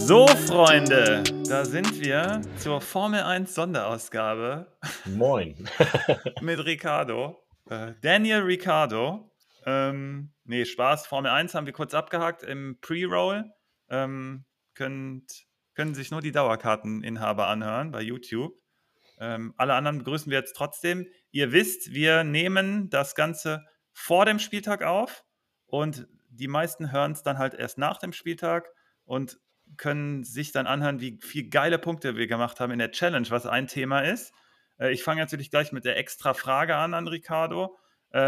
So, Freunde, da sind wir zur Formel 1 Sonderausgabe Moin. mit Riccardo. Daniel Ricciardo. Nee, Spaß. Formel 1 haben wir kurz abgehakt im Pre-Roll. Können sich nur die Dauerkarteninhaber anhören bei YouTube. Alle anderen begrüßen wir jetzt trotzdem. Ihr wisst, wir nehmen das Ganze vor dem Spieltag auf und die meisten hören es dann halt erst nach dem Spieltag und können sich dann anhören, wie viele geile Punkte wir gemacht haben in der Challenge, was ein Thema ist. Ich fange natürlich gleich mit der extra Frage an Riccardo.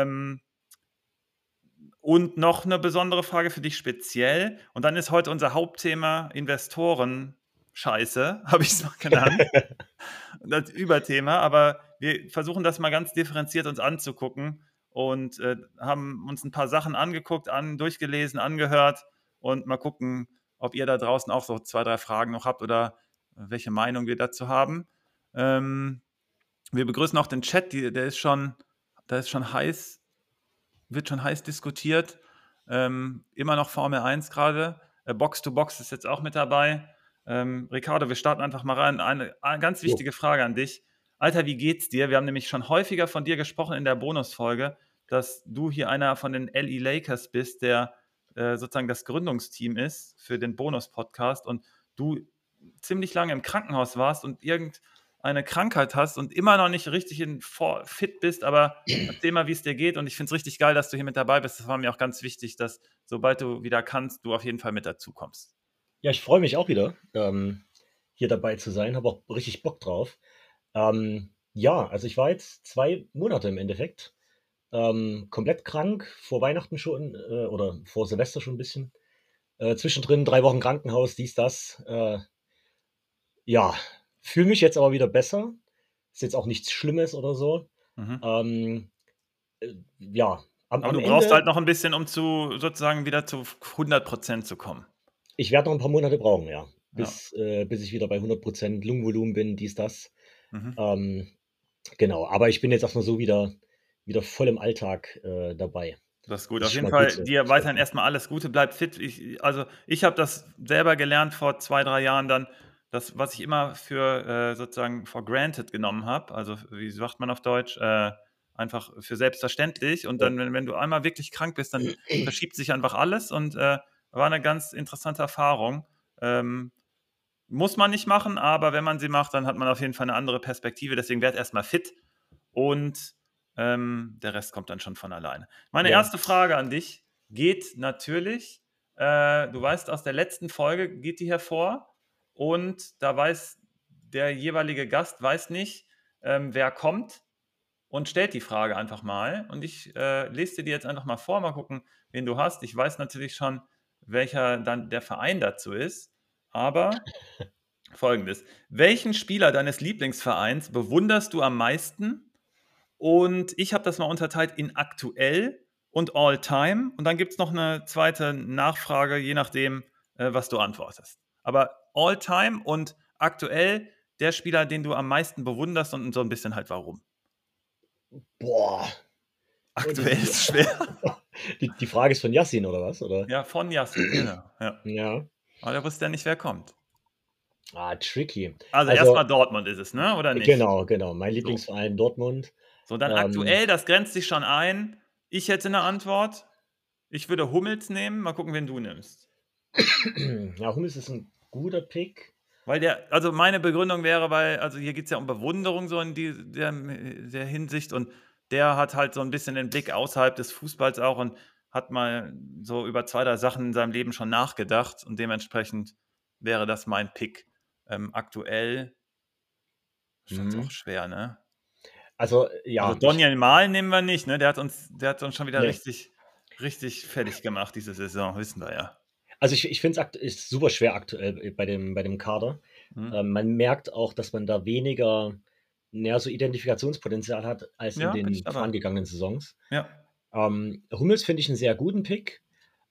Und noch eine besondere Frage für dich speziell. Und dann ist heute unser Hauptthema Investoren-Scheiße, habe ich es mal genannt. Das Überthema, aber wir versuchen das mal ganz differenziert uns anzugucken und haben uns ein paar Sachen angeguckt, durchgelesen, angehört und mal gucken, ob ihr da draußen auch so 2, 3 Fragen noch habt oder welche Meinung wir dazu haben. Wir begrüßen auch den Chat, da ist schon heiß, wird schon heiß diskutiert. Immer noch Formel 1 gerade. Box to Box ist jetzt auch mit dabei. Riccardo, wir starten einfach mal rein. Eine ganz wichtige Frage an dich. Alter, wie geht's dir? Wir haben nämlich schon häufiger von dir gesprochen in der Bonusfolge, dass du hier einer von den LA Lakers bist, der sozusagen das Gründungsteam ist für den Bonus-Podcast und du ziemlich lange im Krankenhaus warst und irgendeine Krankheit hast und immer noch nicht richtig fit bist, aber erzähl mal, wie es dir geht und ich finde es richtig geil, dass du hier mit dabei bist. Das war mir auch ganz wichtig, dass sobald du wieder kannst, du auf jeden Fall mit dazu kommst. Ja, ich freue mich auch wieder, hier dabei zu sein, habe auch richtig Bock drauf. Ja, also ich war jetzt 2 Monate im Endeffekt komplett krank, vor Weihnachten schon oder vor Silvester schon ein bisschen. Zwischendrin 3 Wochen Krankenhaus, dies, das. Ja, fühle mich jetzt aber wieder besser. Ist jetzt auch nichts Schlimmes oder so. Mhm. Ähm, ja, Aber am du brauchst Ende, halt noch ein bisschen, um sozusagen wieder zu 100% zu kommen. ich werde noch ein paar Monate brauchen, ja, Ja. bis ich wieder bei 100% Lungenvolumen bin, dies, das. Mhm. Genau, aber ich bin jetzt erstmal so wieder voll im Alltag dabei. Das ist gut. Das Auf ist schon jeden mal gut Fall so. dir weiterhin erstmal alles Gute, bleib fit. Ich habe das selber gelernt vor 2, 3 Jahren dann, das, was ich immer für sozusagen for granted genommen habe, also wie sagt man auf Deutsch, einfach für selbstverständlich. Und Ja. dann, wenn du einmal wirklich krank bist, dann verschiebt sich einfach alles und war eine ganz interessante Erfahrung. Muss man nicht machen, aber wenn man sie macht, dann hat man auf jeden Fall eine andere Perspektive. Deswegen werd erstmal fit und der Rest kommt dann schon von alleine. Meine Ja. erste Frage an dich geht natürlich, du weißt, aus der letzten Folge geht die hervor und da weiß der jeweilige Gast weiß nicht, wer kommt und stellt die Frage einfach mal. Und ich lese dir die jetzt einfach mal vor, mal gucken, wen du hast. Ich weiß natürlich schon, welcher dann der Verein dazu ist, aber folgendes. Welchen Spieler deines Lieblingsvereins bewunderst du am meisten? Und ich habe das mal unterteilt in aktuell und all-time. Und dann gibt es noch eine zweite Nachfrage, je nachdem, was du antwortest. Aber all-time und aktuell der Spieler, den du am meisten bewunderst und so ein bisschen halt warum. Boah. Oh, Aktuell ist schwer. Die Frage ist von Yassin oder was, oder? Ja, von Yassin, genau. Ja. Ja. Aber da wusste ja nicht, wer kommt. Tricky. Also Also, erstmal Dortmund ist es, ne? Oder nicht? genau, mein So. Lieblingsverein Dortmund. So, dann Ähm, aktuell, das grenzt sich schon ein. Ich hätte eine Antwort. Ich würde Hummels nehmen. Mal gucken, wen du nimmst. ja, Hummels ist ein guter Pick. Weil also meine Begründung wäre, also hier geht es ja um Bewunderung so in der Hinsicht und der hat halt so ein bisschen den Blick außerhalb des Fußballs auch und hat mal so über 2, 3 Sachen in seinem Leben schon nachgedacht und dementsprechend wäre das mein Pick. Aktuell schon Mhm. auch schwer, ne? Also, Also ja, Daniel Mahlen nehmen wir nicht, ne? Der hat uns schon wieder ne. richtig fertig gemacht diese Saison, wissen wir ja. Also, ich finde es ist super schwer aktuell bei dem Kader. Mhm. Man merkt auch, dass man da weniger, ja, so Identifikationspotenzial hat als in Ja, bin ich den dabei. vorangegangenen Saisons. Ja. Hummels finde ich einen sehr guten Pick.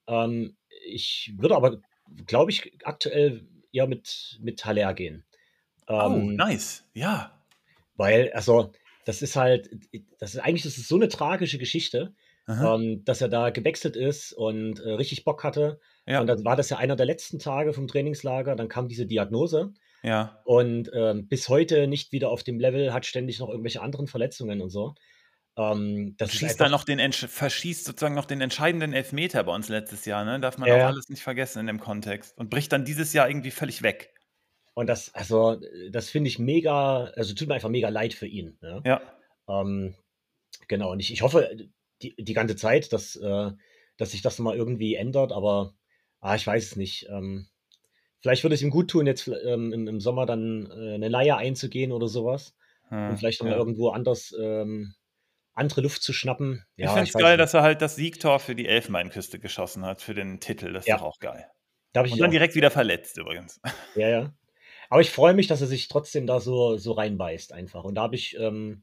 Ich würde aber, glaube ich, aktuell eher mit Haller gehen. Oh, Ähm, nice. Ja. weil, also, das ist halt, das ist so eine tragische Geschichte. Aha. dass er da gewechselt ist und richtig Bock hatte. Und Ja, dann war das ja einer der letzten Tage vom Trainingslager. Dann kam diese Diagnose ja. und bis heute nicht wieder auf dem Level, hat ständig noch irgendwelche anderen Verletzungen und so. Und Das ist schießt dann einfach, noch verschießt sozusagen noch den entscheidenden Elfmeter bei uns letztes Jahr, ne? Darf man auch ja, alles nicht vergessen in dem Kontext. Und bricht dann dieses Jahr irgendwie völlig weg. und das finde ich mega, also tut mir einfach mega leid für ihn. Ja? Ja. Ähm, genau, und ich hoffe die ganze Zeit, dass sich das mal irgendwie ändert, aber ich weiß es nicht. Vielleicht würde es ihm gut tun, jetzt im Sommer dann eine Leihe einzugehen oder sowas und vielleicht noch mal Ja. irgendwo anders andere Luft zu schnappen. Ich Ja, finde ich es weiß es geil, nicht. dass er halt das Siegtor für die Elfenbeinküste geschossen hat, für den Titel. Das ist Ja, doch auch geil. da habe ich Und mich dann auch direkt wieder verletzt übrigens. ja, ja. Aber ich freue mich, dass er sich trotzdem da so reinbeißt einfach. Und da habe ich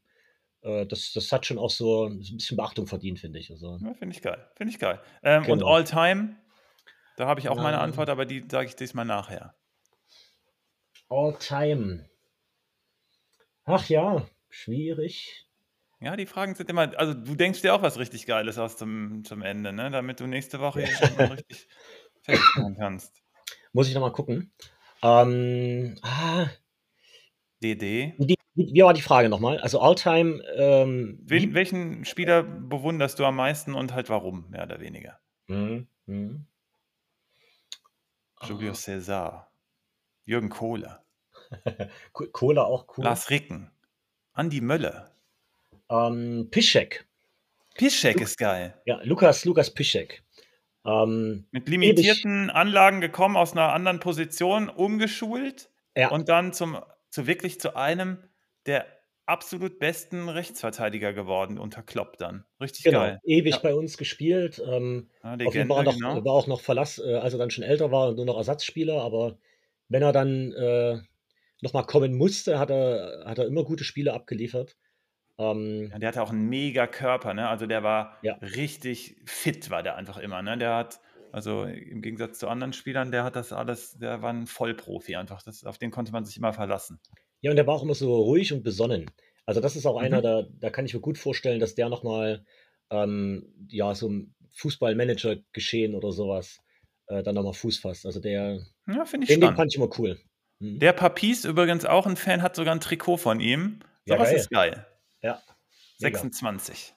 das hat schon auch so ein bisschen Beachtung verdient, finde ich. Also, Ja, finde ich geil. Finde ich geil. Und genau. All-Time, da habe ich auch meine Ähm, Antwort, aber die sage ich diesmal nachher. All time. Ach ja, schwierig. Ja, die Fragen sind immer also, du denkst dir auch was richtig Geiles aus zum Ende, ne, damit du nächste Woche Ja. hier jemanden richtig fertig machen kannst. Muss ich noch mal gucken. Ähm, ah, DD. wie war die Frage noch mal? Also All-Time, wie Welchen Spieler bewunderst du am meisten und halt warum, mehr oder weniger? mhm, mhm. Julio Ah, César, Jürgen Kohler, Cola auch cool. Lars Ricken, Andi Möller. Piszczek. Piszczek Luk ist geil. ja, Lukas Piszczek. Ähm, Mit ewig limitierten Anlagen gekommen, aus 'ner anderen Position umgeschult ja, und dann wirklich zu einem der absolut besten Rechtsverteidiger geworden unter Klopp dann. Richtig genau, geil. ewig Ja, bei uns gespielt. ja, Auf ihn war er Legende, noch genau. war auch noch Verlass, als er dann schon älter war und nur noch Ersatzspieler, aber wenn er dann, noch mal kommen musste, hat er immer gute Spiele abgeliefert. Ja, Ähm, der hatte auch 'n Megakörper, ne? Also, der war ja, richtig fit war der einfach immer, ne? Der hat also, im Gegensatz zu anderen Spielern, der hat das alles der war 'n Vollprofi einfach. Auf den konnte man sich immer verlassen. ja, und der war auch immer so ruhig und besonnen. Also, das ist auch einer, Mhm. da kann ich mir gut vorstellen, dass der noch mal, ja, so im Fußballmanager-Geschehen oder so was, dann noch mal Fuß fasst. Also, Ja, finde ich den spannend. fand ich immer cool. Mhm. Der Papiss übrigens auch 'n Fan, hat sogar 'n Trikot von ihm. So Ja, was geil. ist geil. Ja, mega. 26.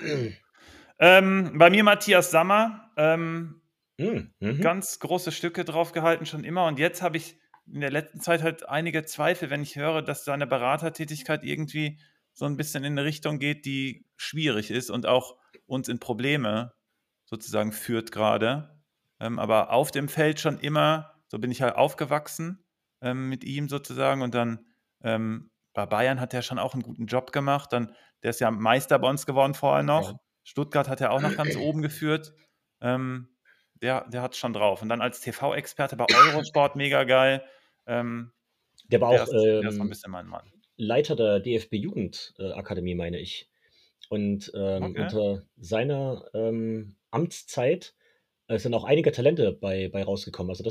Bei mir Matthias Sammer, Mhm. ganz große Stücke drauf gehalten schon immer und jetzt habe ich in der letzten Zeit halt einige Zweifel, wenn ich höre, dass seine Beratertätigkeit irgendwie so 'n bisschen in 'ne Richtung geht, die schwierig ist und auch uns in Probleme sozusagen führt grade. Aber auf dem Feld schon immer so bin ich halt aufgewachsen, mit ihm sozusagen und dann, bei Bayern hat er schon auch 'n guten Job gemacht. Dann der ist ja Meister bei uns geworden vorher Ja. noch. Stuttgart hat er auch noch ganz oben geführt. Ähm, der hat's schon drauf. Und dann als TV-Experte bei Eurosport mega geil. Ähm, Der war auch, der ist so 'n bisschen mein Mann. Leiter der DFB-Jugend Akademie, meine ich. Und, Okay. unter seiner, Amtszeit, sind auch einige Talente bei rausgekommen. Also,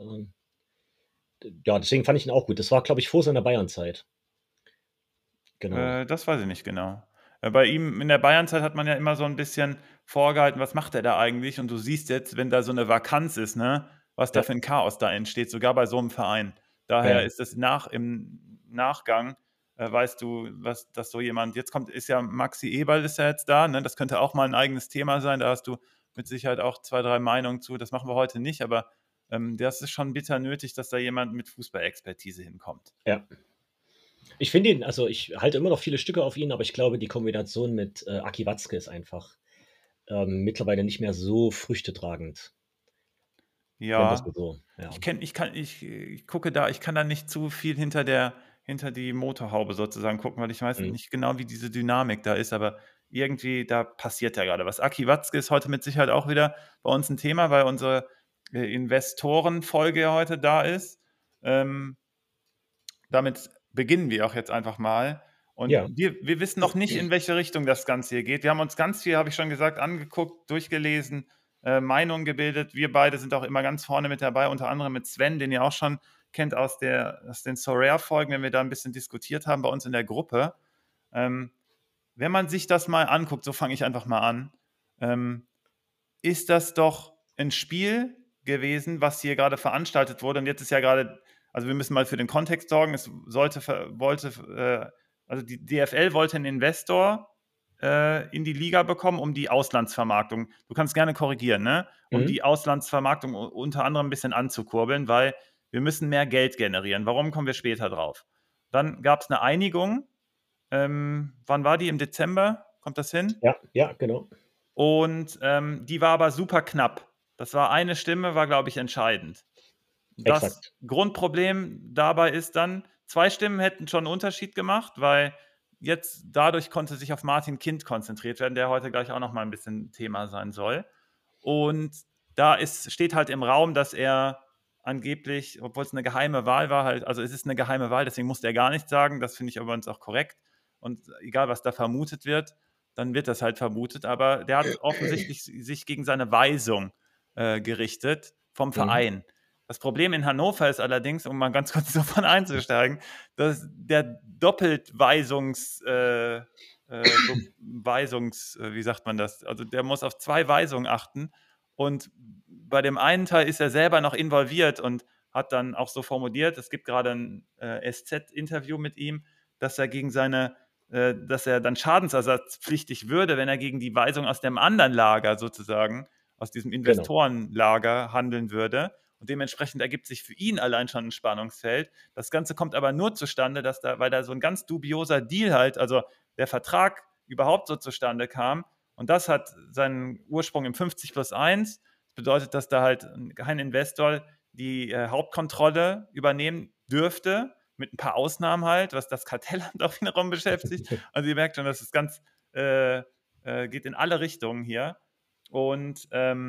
ja, deswegen fand ich ihn auch gut. Das war, glaube ich, vor seiner Bayernzeit. Genau. Das weiß ich nicht genau. Bei ihm in der Bayernzeit hat man ja immer so 'n bisschen vorgehalten: „Was macht der da eigentlich?“ Und du siehst jetzt, wenn da so 'ne Vakanz ist, ne, was da Ja, für 'n Chaos da entsteht, sogar bei so 'nem Verein. ja, Daher ja. ist es im Nachgang, weißt du, was dass so jemand jetzt ist ja Maxi Eberl ist ja jetzt da, ne? Das könnte auch mal 'n eigenes Thema sein. Da hast du mit Sicherheit auch 2, 3 Meinungen zu. Das machen wir heute nicht, aber, das ist schon bitter nötig, dass da jemand mit Fußballexpertise hinkommt. Ja. Ich finde ihn, also, ich halte immer noch viele Stücke auf ihn, aber ich glaube, die Kombination mit, Aki Watzke ist einfach, mittlerweile nicht mehr so früchtetragend. Nennen wir's mal Ja. so, ja. Ich gucke da ich kann da nicht zu viel hinter die Motorhaube sozusagen gucken, weil ich weiß Mhm. nicht genau, wie diese Dynamik da ist, aber irgendwie da passiert ja grade was. Aki Watzke ist heute mit Sicherheit auch wieder bei uns 'n Thema, weil unsere, Investorenfolge ja heute da ist. Ähm, damit beginnen wir auch jetzt einfach mal. Und Ja, wir wissen noch nicht, in welche Richtung das Ganze hier geht. Wir haben uns ganz viel, habe ich schon gesagt, angeguckt, durchgelesen, Meinungen gebildet. Wir beide sind auch immer ganz vorne mit dabei, unter anderem mit Sven, den ihr auch schon kennt aus den Sorare-Folgen, wenn wir da ein bisschen diskutiert haben bei uns in der Gruppe. Ähm, wenn man sich das mal anguckt, so fange ich einfach mal an, ähm, ist das doch ein Spiel gewesen, was hier gerade veranstaltet wurde. Und jetzt ist ja gerade, also wir müssen mal für den Kontext sorgen. Es also die DFL wollte einen Investor in die Liga bekommen, um die Auslandsvermarktung, du kannst gerne korrigieren, ne? Um Mhm. die Auslandsvermarktung unter anderem ein bisschen anzukurbeln, weil wir müssen mehr Geld generieren. Warum, kommen wir später drauf. Dann gab es eine Einigung. Wann war die? Im Dezember? Kommt das hin? Ja, ja, genau. Und die war aber super knapp. Das war eine Stimme, war, glaube ich, entscheidend. Das Exakt. Grundproblem dabei ist dann, 2 Stimmen hätten schon 'n Unterschied gemacht, weil jetzt dadurch konnte sich auf Martin Kind konzentriert werden, der heute gleich auch noch mal 'n bisschen Thema sein soll. Und da steht halt im Raum, dass er angeblich, obwohl es eine geheime Wahl war, halt, also es ist eine geheime Wahl, deswegen musste er gar nichts sagen. Das finde ich aber übrigens auch korrekt. Und egal, was da vermutet wird, dann wird das halt vermutet. Aber der hat offensichtlich sich gegen seine Weisung gerichtet vom Mhm. Verein. Das Problem in Hannover ist allerdings, um mal ganz kurz davon einzusteigen, dass der wie sagt man das? Also der muss auf 2 Weisungen achten und bei dem einen Teil ist er selber noch involviert und hat dann auch so formuliert, es gibt gerade ein SZ-Interview mit ihm, dass er dass er dann schadensersatzpflichtig würde, wenn er gegen die Weisung aus dem anderen Lager sozusagen, aus diesem Genau. Investorenlager handeln würde. Und dementsprechend ergibt sich für ihn allein schon ein Spannungsfeld. Das Ganze kommt aber nur zustande, weil da so ein ganz dubioser Deal halt, also der Vertrag überhaupt so zustande kam. Und das hat seinen Ursprung im 50+1. Das bedeutet, dass da halt kein Investor die Hauptkontrolle übernehmen dürfte, mit ein paar Ausnahmen halt, was das Kartellamt auch wiederum beschäftigt. Also ihr merkt schon, das ist geht in alle Richtungen hier. Und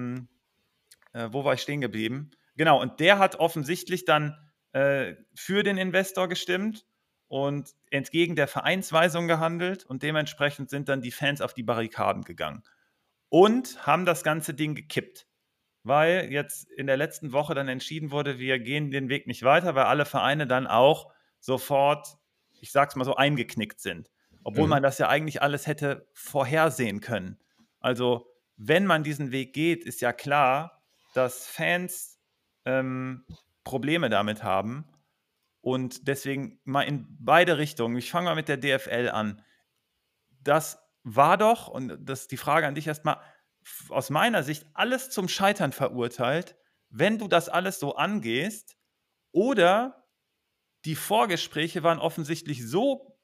wo war ich stehen geblieben? Genau, und der hat offensichtlich dann für den Investor gestimmt und entgegen der Vereinsweisung gehandelt und dementsprechend sind dann die Fans auf die Barrikaden gegangen und haben das ganze Ding gekippt, weil jetzt in der letzten Woche dann entschieden wurde, wir gehen den Weg nicht weiter, weil alle Vereine dann auch sofort, ich sag's mal so, eingeknickt sind. Obwohl man Mhm. das ja eigentlich alles hätte vorhersehen können. Also, wenn man diesen Weg geht, ist ja klar, dass Fans Probleme damit haben. Und deswegen mal in beide Richtungen. Ich fange mal mit der DFL an. Das war doch, und das ist die Frage an dich erstmal, aus meiner Sicht alles zum Scheitern verurteilt, wenn du das alles so angehst, oder die Vorgespräche waren offensichtlich so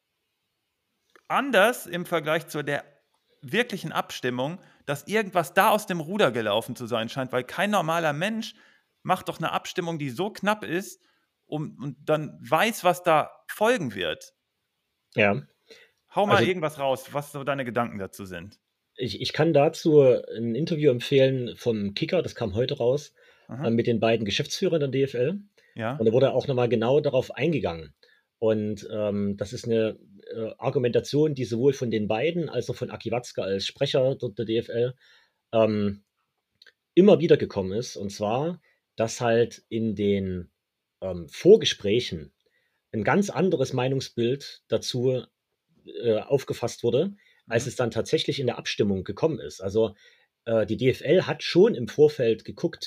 anders im Vergleich zu der wirklichen Abstimmung, dass irgendwas da aus dem Ruder gelaufen zu sein scheint, weil kein normaler Mensch macht doch eine Abstimmung, die so knapp ist, und dann weiß, was da folgen wird. Ja. Hau mal Also, irgendwas raus, was so deine Gedanken dazu sind. ich kann dazu ein Interview empfehlen vom Kicker, das kam heute raus, Aha. mit den beiden Geschäftsführern der DFL. Und Ja. da wurde auch noch mal genau darauf eingegangen. Und, das ist eine Argumentation, die sowohl von den beiden als auch von Aki Watzke als Sprecher dort der DFL, ähm, immer wieder gekommen ist. Und zwar, dass halt in den, Vorgesprächen ein ganz anderes Meinungsbild dazu, aufgefasst wurde, als Mhm. es dann tatsächlich in der Abstimmung gekommen ist. Also, die DFL hat schon im Vorfeld geguckt,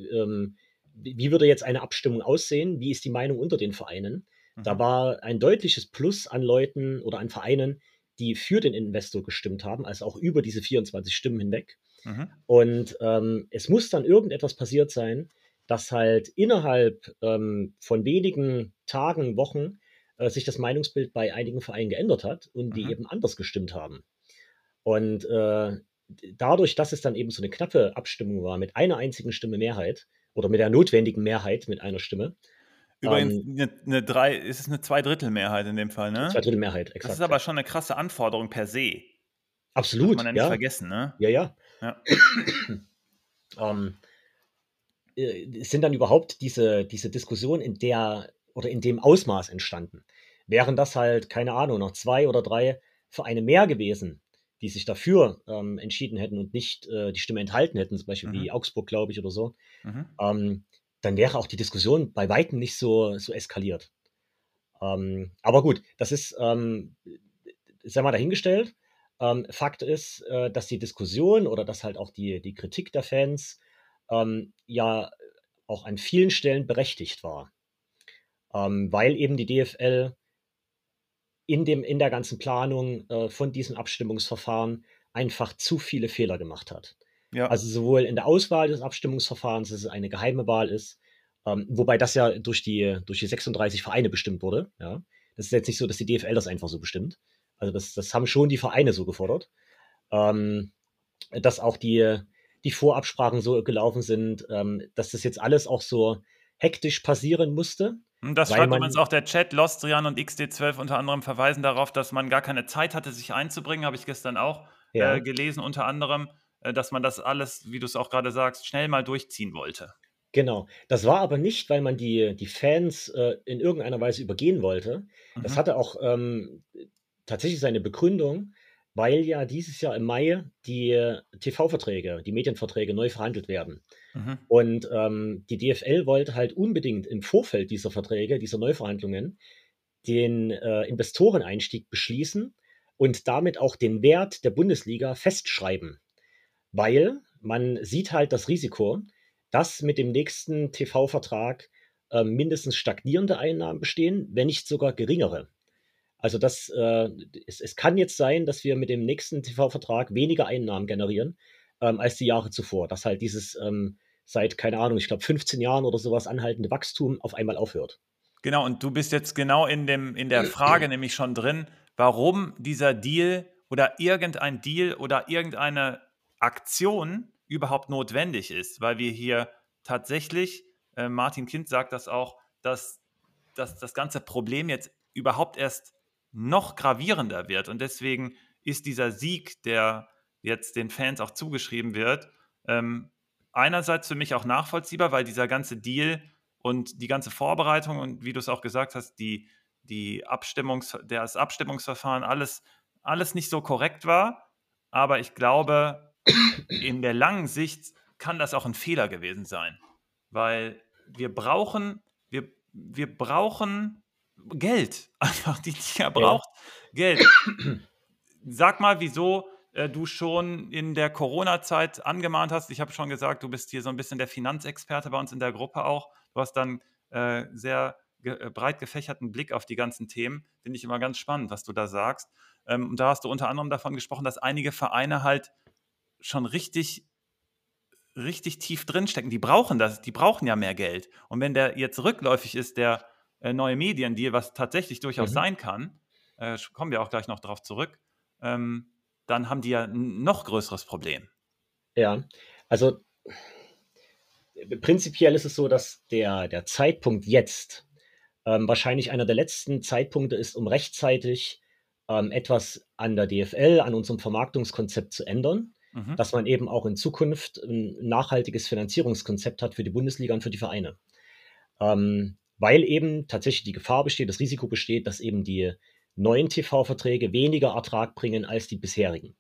wie würde jetzt eine Abstimmung aussehen? Wie ist die Meinung unter den Vereinen? Da Mhm. war ein deutliches Plus an Leuten oder an Vereinen, die für den Investor gestimmt haben, also auch über diese 24 Stimmen hinweg. Mhm. Und, es muss dann irgendetwas passiert sein, dass halt innerhalb, von wenigen Tagen, Wochen, sich das Meinungsbild bei einigen Vereinen geändert hat und die Mhm. eben anders gestimmt haben. Und, dadurch, dass es dann eben so eine knappe Abstimmung war mit einer einzigen Stimme Mehrheit oder mit der notwendigen Mehrheit mit einer Stimme, Übrigens, ähm, 'ne Zweidrittelmehrheit in dem Fall, ne? 2/3 Mehrheit, Das ist exakt, ja. aber schon 'ne krasse Anforderung per se. Darf man Absolut, ja nicht ja. vergessen, ne? Ja, ja. Ja. Ähm, sind dann überhaupt diese Diskussion in der oder in dem Ausmaß entstanden. Wären das halt, keine Ahnung, noch 2 oder 3 Vereine mehr gewesen, die sich dafür, entschieden hätten und nicht, die Stimme enthalten hätten, zum Beispiel Mhm. wie Augsburg, glaube ich, oder so, Mhm. ähm, dann wäre auch die Diskussion bei Weitem nicht so eskaliert. Aber gut, das ist, sei mal dahingestellt. Fakt ist, dass die Diskussion oder dass halt auch die Kritik der Fans ja auch an vielen Stellen berechtigt war, weil eben die DFL in der ganzen Planung von diesem Abstimmungsverfahren einfach zu viele Fehler gemacht hat. Ja. Also sowohl in der Auswahl des Abstimmungsverfahrens, dass es eine geheime Wahl ist, wobei das ja durch die 36 Vereine bestimmt wurde. Ja. Das ist jetzt nicht so, dass die DFL das einfach so bestimmt. Also das haben schon die Vereine so gefordert. Ähm, dass auch die Vorabsprachen so gelaufen sind, dass das jetzt alles auch so hektisch passieren musste, Das weil schreibt übrigens man auch der Chat. Lostrian und XD12 unter anderem verweisen darauf, dass man gar keine Zeit hatte, sich einzubringen. Habe ich gestern auch ja. gelesen, unter anderem, dass man das alles, wie du es auch gerade sagst, schnell mal durchziehen wollte. Genau. Das war aber nicht, weil man die Fans, in irgendeiner Weise übergehen wollte. Das Mhm. hatte auch, tatsächlich seine Begründung, weil ja dieses Jahr im Mai die TV-Verträge, die Medienverträge neu verhandelt werden. Mhm. Und, die DFL wollte halt unbedingt im Vorfeld dieser Verträge, dieser Neuverhandlungen, den, Investoreneinstieg beschließen und damit auch den Wert der Bundesliga festschreiben. Weil man sieht halt das Risiko, dass mit dem nächsten TV-Vertrag, mindestens stagnierende Einnahmen bestehen, wenn nicht sogar geringere. Also es kann jetzt sein, dass wir mit dem nächsten TV-Vertrag weniger Einnahmen generieren, als die Jahre zuvor. Dass halt dieses, seit, keine Ahnung, ich glaube 15 Jahren oder sowas anhaltende Wachstum auf einmal aufhört. Genau, und du bist jetzt genau in der Frage nämlich schon drin, warum dieser Deal oder irgendein Deal oder irgendeine Aktion überhaupt notwendig ist, weil wir hier tatsächlich, Martin Kind sagt das auch, dass das ganze Problem jetzt überhaupt erst noch gravierender wird. Und deswegen ist dieser Sieg, der jetzt den Fans auch zugeschrieben wird, einerseits für mich auch nachvollziehbar, weil dieser ganze Deal und die ganze Vorbereitung und wie du es auch gesagt hast, das Abstimmungsverfahren, alles nicht so korrekt war. Aber ich glaube, in der langen Sicht kann das auch ein Fehler gewesen sein. Weil wir brauchen Geld. Einfach, die Liga Ja, ja. braucht Geld. Sag mal, wieso du schon in der Corona-Zeit angemahnt hast. Ich habe schon gesagt, du bist hier so ein bisschen der Finanzexperte bei uns in der Gruppe auch. Du hast dann sehr breit gefächerten Blick auf die ganzen Themen. Finde ich immer ganz spannend, was du da sagst. Und da hast du unter anderem davon gesprochen, dass einige Vereine halt schon richtig tief drinstecken. Die brauchen das, die brauchen ja mehr Geld. Und wenn der jetzt rückläufig ist, der neue Mediendeal, was tatsächlich durchaus Mhm. sein kann, kommen wir auch gleich noch darauf zurück, dann haben die ja ein noch größeres Problem. Ja. Also prinzipiell ist es so, dass der Zeitpunkt jetzt wahrscheinlich einer der letzten Zeitpunkte ist, um rechtzeitig etwas an der DFL, an unserem Vermarktungskonzept zu ändern, Mhm. dass man eben auch in Zukunft ein nachhaltiges Finanzierungskonzept hat für die Bundesliga und für die Vereine. Weil eben tatsächlich die Gefahr besteht, das Risiko besteht, dass eben die neuen TV-Verträge weniger Ertrag bringen als die bisherigen.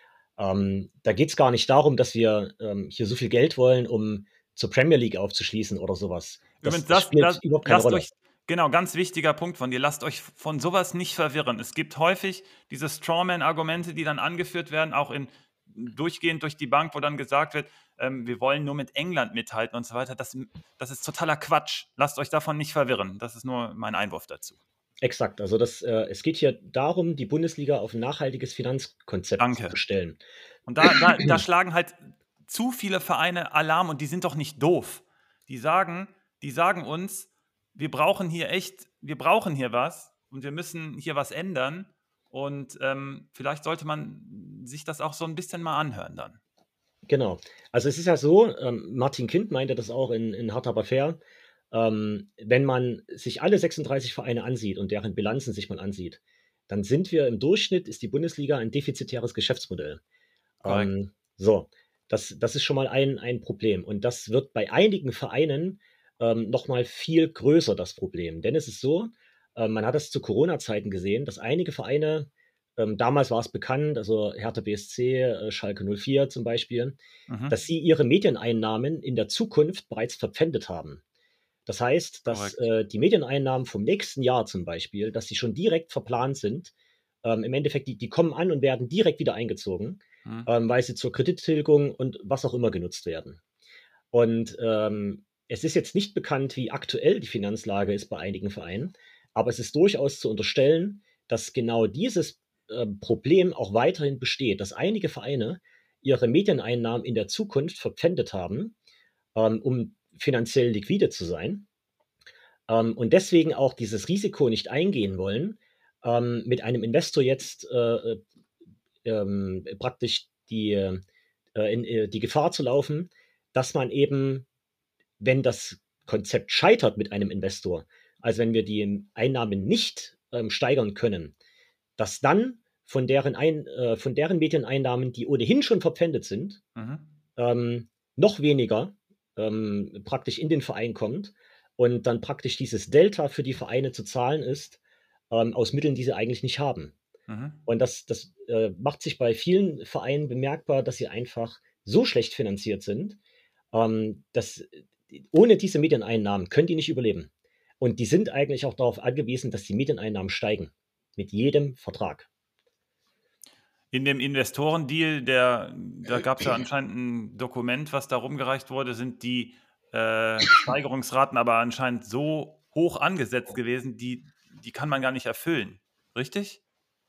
Da geht es gar nicht darum, dass wir hier so viel Geld wollen, um zur Premier League aufzuschließen oder sowas. Übrigens, Das spielt überhaupt keine lasst Rolle. euch, genau, ganz wichtiger Punkt von dir, lasst euch von sowas nicht verwirren. Es gibt häufig diese Strawman-Argumente, die dann angeführt werden, auch durchgehend durch die Bank, wo dann gesagt wird, wir wollen nur mit England mithalten und so weiter. Das ist totaler Quatsch. Lasst euch davon nicht verwirren. Das ist nur mein Einwurf dazu. Exakt. Also es geht hier darum, die Bundesliga auf ein nachhaltiges Finanzkonzept Danke. zu stellen. Und da schlagen halt zu viele Vereine Alarm und die sind doch nicht doof. Die sagen, die sagen uns, wir brauchen hier was und wir müssen hier was ändern. Und vielleicht sollte man sich das auch so ein bisschen mal anhören dann. Genau. Also es ist ja so, Martin Kind meinte das auch in Hart aber fair, wenn man sich alle 36 Vereine ansieht und deren Bilanzen sich mal ansieht, dann sind wir im Durchschnitt, ist die Bundesliga ein defizitäres Geschäftsmodell. Korrekt. So, das ist schon mal ein Problem. Und das wird bei einigen Vereinen noch mal viel größer, das Problem. Denn es ist so, man hat es zu Corona-Zeiten gesehen, dass einige Vereine, damals war es bekannt, also Hertha BSC, Schalke 04 zum Beispiel, Mhm. dass sie ihre Medieneinnahmen in der Zukunft bereits verpfändet haben. Das heißt, dass Korrekt. die Medieneinnahmen vom nächsten Jahr zum Beispiel, dass sie schon direkt verplant sind, Im Endeffekt, die kommen an und werden direkt wieder eingezogen, Mhm. weil sie zur Kredittilgung und was auch immer genutzt werden. Und es ist jetzt nicht bekannt, wie aktuell die Finanzlage ist bei einigen Vereinen, aber es ist durchaus zu unterstellen, dass genau dieses Problem auch weiterhin besteht, dass einige Vereine ihre Medieneinnahmen in der Zukunft verpfändet haben, um finanziell liquide zu sein, und deswegen auch dieses Risiko nicht eingehen wollen, mit einem Investor jetzt praktisch die Gefahr zu laufen, dass man eben, wenn das Konzept scheitert mit einem Investor, also wenn wir die Einnahmen nicht steigern können, dass dann von deren Medieneinnahmen, die ohnehin schon verpfändet sind, Mhm. noch weniger praktisch in den Verein kommt und dann praktisch dieses Delta für die Vereine zu zahlen ist, aus Mitteln, die sie eigentlich nicht haben. Mhm. Und das macht sich bei vielen Vereinen bemerkbar, dass sie einfach so schlecht finanziert sind, dass ohne diese Medieneinnahmen können die nicht überleben. Und die sind eigentlich auch darauf angewiesen, dass die Medieneinnahmen steigen. Mit jedem Vertrag. In dem Investorendeal, da gab es ja anscheinend ein Dokument, was da rumgereicht wurde, sind die Steigerungsraten aber anscheinend so hoch angesetzt gewesen, die kann man gar nicht erfüllen. Richtig?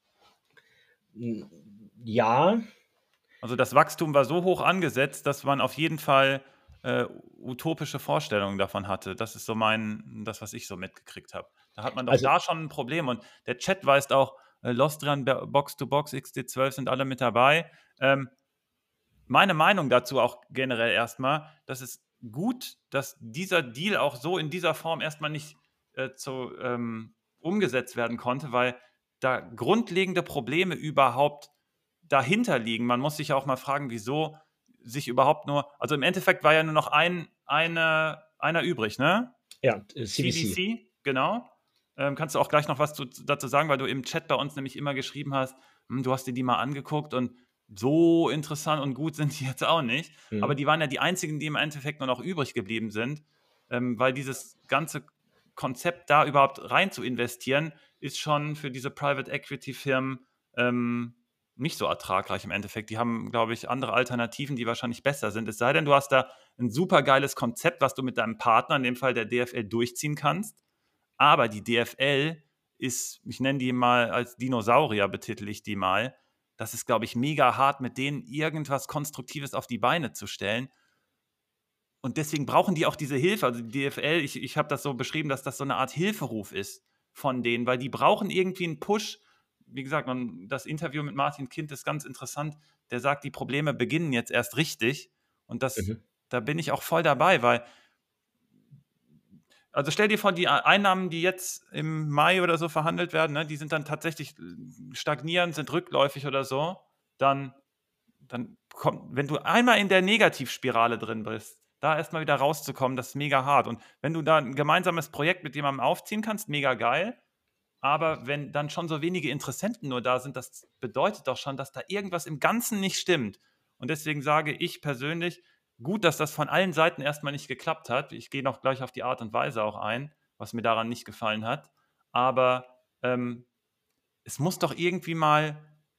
Ja, Also das Wachstum war so hoch angesetzt, dass man auf jeden Fall utopische Vorstellungen davon hatte. Das ist so das, was ich so mitgekriegt habe. Da hat man doch also da schon ein Problem. Und der Chat weist auch, Lostrian, Box to Box, XD12 sind alle mit dabei. Meine Meinung dazu auch generell erstmal, das ist gut, dass dieser Deal auch so in dieser Form erstmal nicht umgesetzt werden konnte, weil da grundlegende Probleme überhaupt dahinter liegen. Man muss sich auch mal fragen, wieso sich überhaupt nur, also im Endeffekt war ja nur noch einer übrig, ne? ja, CBC. CDC, genau. Kannst du auch gleich noch was dazu sagen, weil du im Chat bei uns nämlich immer geschrieben hast, du hast dir die mal angeguckt und so interessant und gut sind die jetzt auch nicht. Aber Mhm. die waren ja die einzigen, die im Endeffekt nur noch übrig geblieben sind, weil dieses ganze Konzept da überhaupt rein zu investieren, ist schon für diese Private Equity Firmen nicht so ertragreich im Endeffekt. Die haben, glaube ich, andere Alternativen, die wahrscheinlich besser sind. Es sei denn, du hast da ein super geiles Konzept, was du mit deinem Partner, in dem Fall der DFL, durchziehen kannst. Aber die DFL ist, ich nenne die mal als Dinosaurier, betitel ich die mal. Das ist, glaube ich, mega hart, mit denen irgendwas Konstruktives auf die Beine zu stellen. Und deswegen brauchen die auch diese Hilfe. Also die DFL, ich habe das so beschrieben, dass das so eine Art Hilferuf ist von denen, weil die brauchen irgendwie einen Push. Wie gesagt, das Interview mit Martin Kind ist ganz interessant. Der sagt, die Probleme beginnen jetzt erst richtig. Und Mhm. da bin ich auch voll dabei, weil, also stell dir vor, die Einnahmen, die jetzt im Mai oder so verhandelt werden, ne, die sind dann tatsächlich stagnierend, sind rückläufig oder so, dann kommt, wenn du einmal in der Negativspirale drin bist, da erstmal wieder rauszukommen, das ist mega hart. Und wenn du da ein gemeinsames Projekt mit jemandem aufziehen kannst, mega geil. Aber wenn dann schon so wenige Interessenten nur da sind, das bedeutet doch schon, dass da irgendwas im Ganzen nicht stimmt. Und deswegen sage ich persönlich, gut, dass das von allen Seiten erstmal nicht geklappt hat. Ich gehe noch gleich auf die Art und Weise auch ein, was mir daran nicht gefallen hat. Aber es muss doch irgendwie mal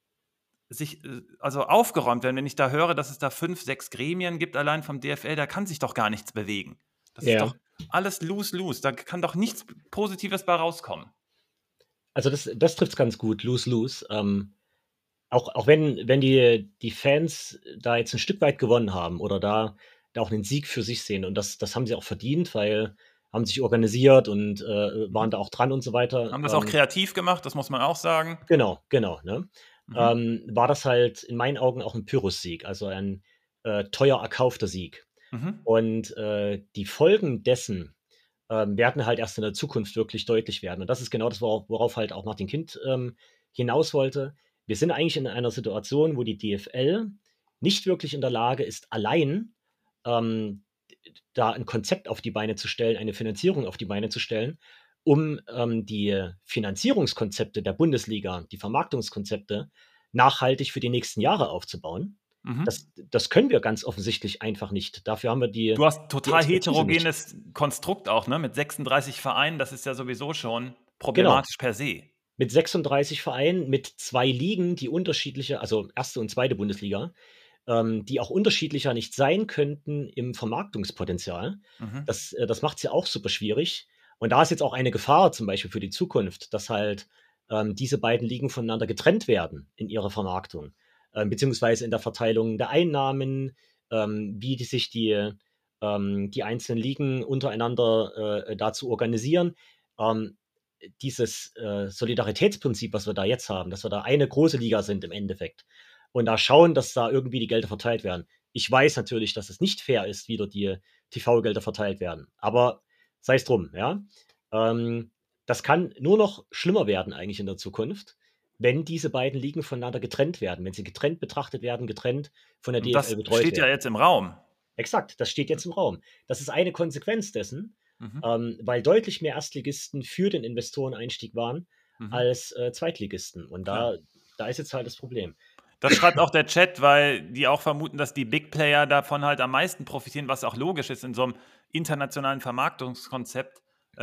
also aufgeräumt werden. Wenn ich da höre, dass es da 5, 6 Gremien gibt, allein vom DFL, da kann sich doch gar nichts bewegen. Das ist Ja, doch alles lose-lose. Da kann doch nichts Positives bei rauskommen. also das trifft es ganz gut, lose-lose. Auch wenn die Fans da jetzt ein Stück weit gewonnen haben oder da auch einen Sieg für sich sehen und das haben sie auch verdient, weil haben sich organisiert und waren da Mhm. auch dran und so weiter. Haben das auch kreativ gemacht, das muss man auch sagen. Genau, ne? Mhm. War das halt in meinen Augen auch ein Pyrrhus-Sieg, also ein teuer erkaufter Sieg. Mhm. Und die Folgen dessen werden halt erst in der Zukunft wirklich deutlich werden. Und das ist genau das, worauf halt auch Martin Kind hinaus wollte. Wir sind eigentlich in einer Situation, wo die DFL nicht wirklich in der Lage ist, allein ähm, da ein Konzept auf die Beine zu stellen, eine Finanzierung auf die Beine zu stellen, um die Finanzierungskonzepte der Bundesliga, die Vermarktungskonzepte nachhaltig für die nächsten Jahre aufzubauen. Mhm. Das können wir ganz offensichtlich einfach nicht. Dafür haben wir Du hast die total Expertise nicht. heterogenes Konstrukt auch, ne? Mit 36 Vereinen, das ist ja sowieso schon Genau, problematisch per se. mit 36 Vereinen, mit 2 Ligen, die unterschiedliche, also erste und zweite Bundesliga, die auch unterschiedlicher nicht sein könnten im Vermarktungspotenzial. Mhm. Das macht es ja auch super schwierig. Und da ist jetzt auch eine Gefahr zum Beispiel für die Zukunft, dass halt diese beiden Ligen voneinander getrennt werden in ihrer Vermarktung, beziehungsweise in der Verteilung der Einnahmen, wie sich die einzelnen Ligen untereinander dazu organisieren. Ähm, Dieses Solidaritätsprinzip, was wir da jetzt haben, dass wir da eine große Liga sind im Endeffekt und da schauen, dass da irgendwie die Gelder verteilt werden. Ich weiß natürlich, dass es nicht fair ist, wie dort die TV-Gelder verteilt werden, aber sei es drum, ja. Ähm, Das kann nur noch schlimmer werden eigentlich in der Zukunft, wenn diese beiden Ligen voneinander getrennt werden, wenn sie getrennt betrachtet werden, getrennt von der Und DFL das betreut steht ja werden. jetzt im Raum. Exakt, das steht jetzt im Raum. Das ist eine Konsequenz dessen, Mhm. weil deutlich mehr Erstligisten für den Investoreneinstieg waren Mhm. als Zweitligisten. Und Klar. da ist jetzt halt das Problem. Das schreibt auch der Chat, weil die auch vermuten, dass die Big Player davon halt am meisten profitieren, was auch logisch ist in so einem internationalen Vermarktungskonzept,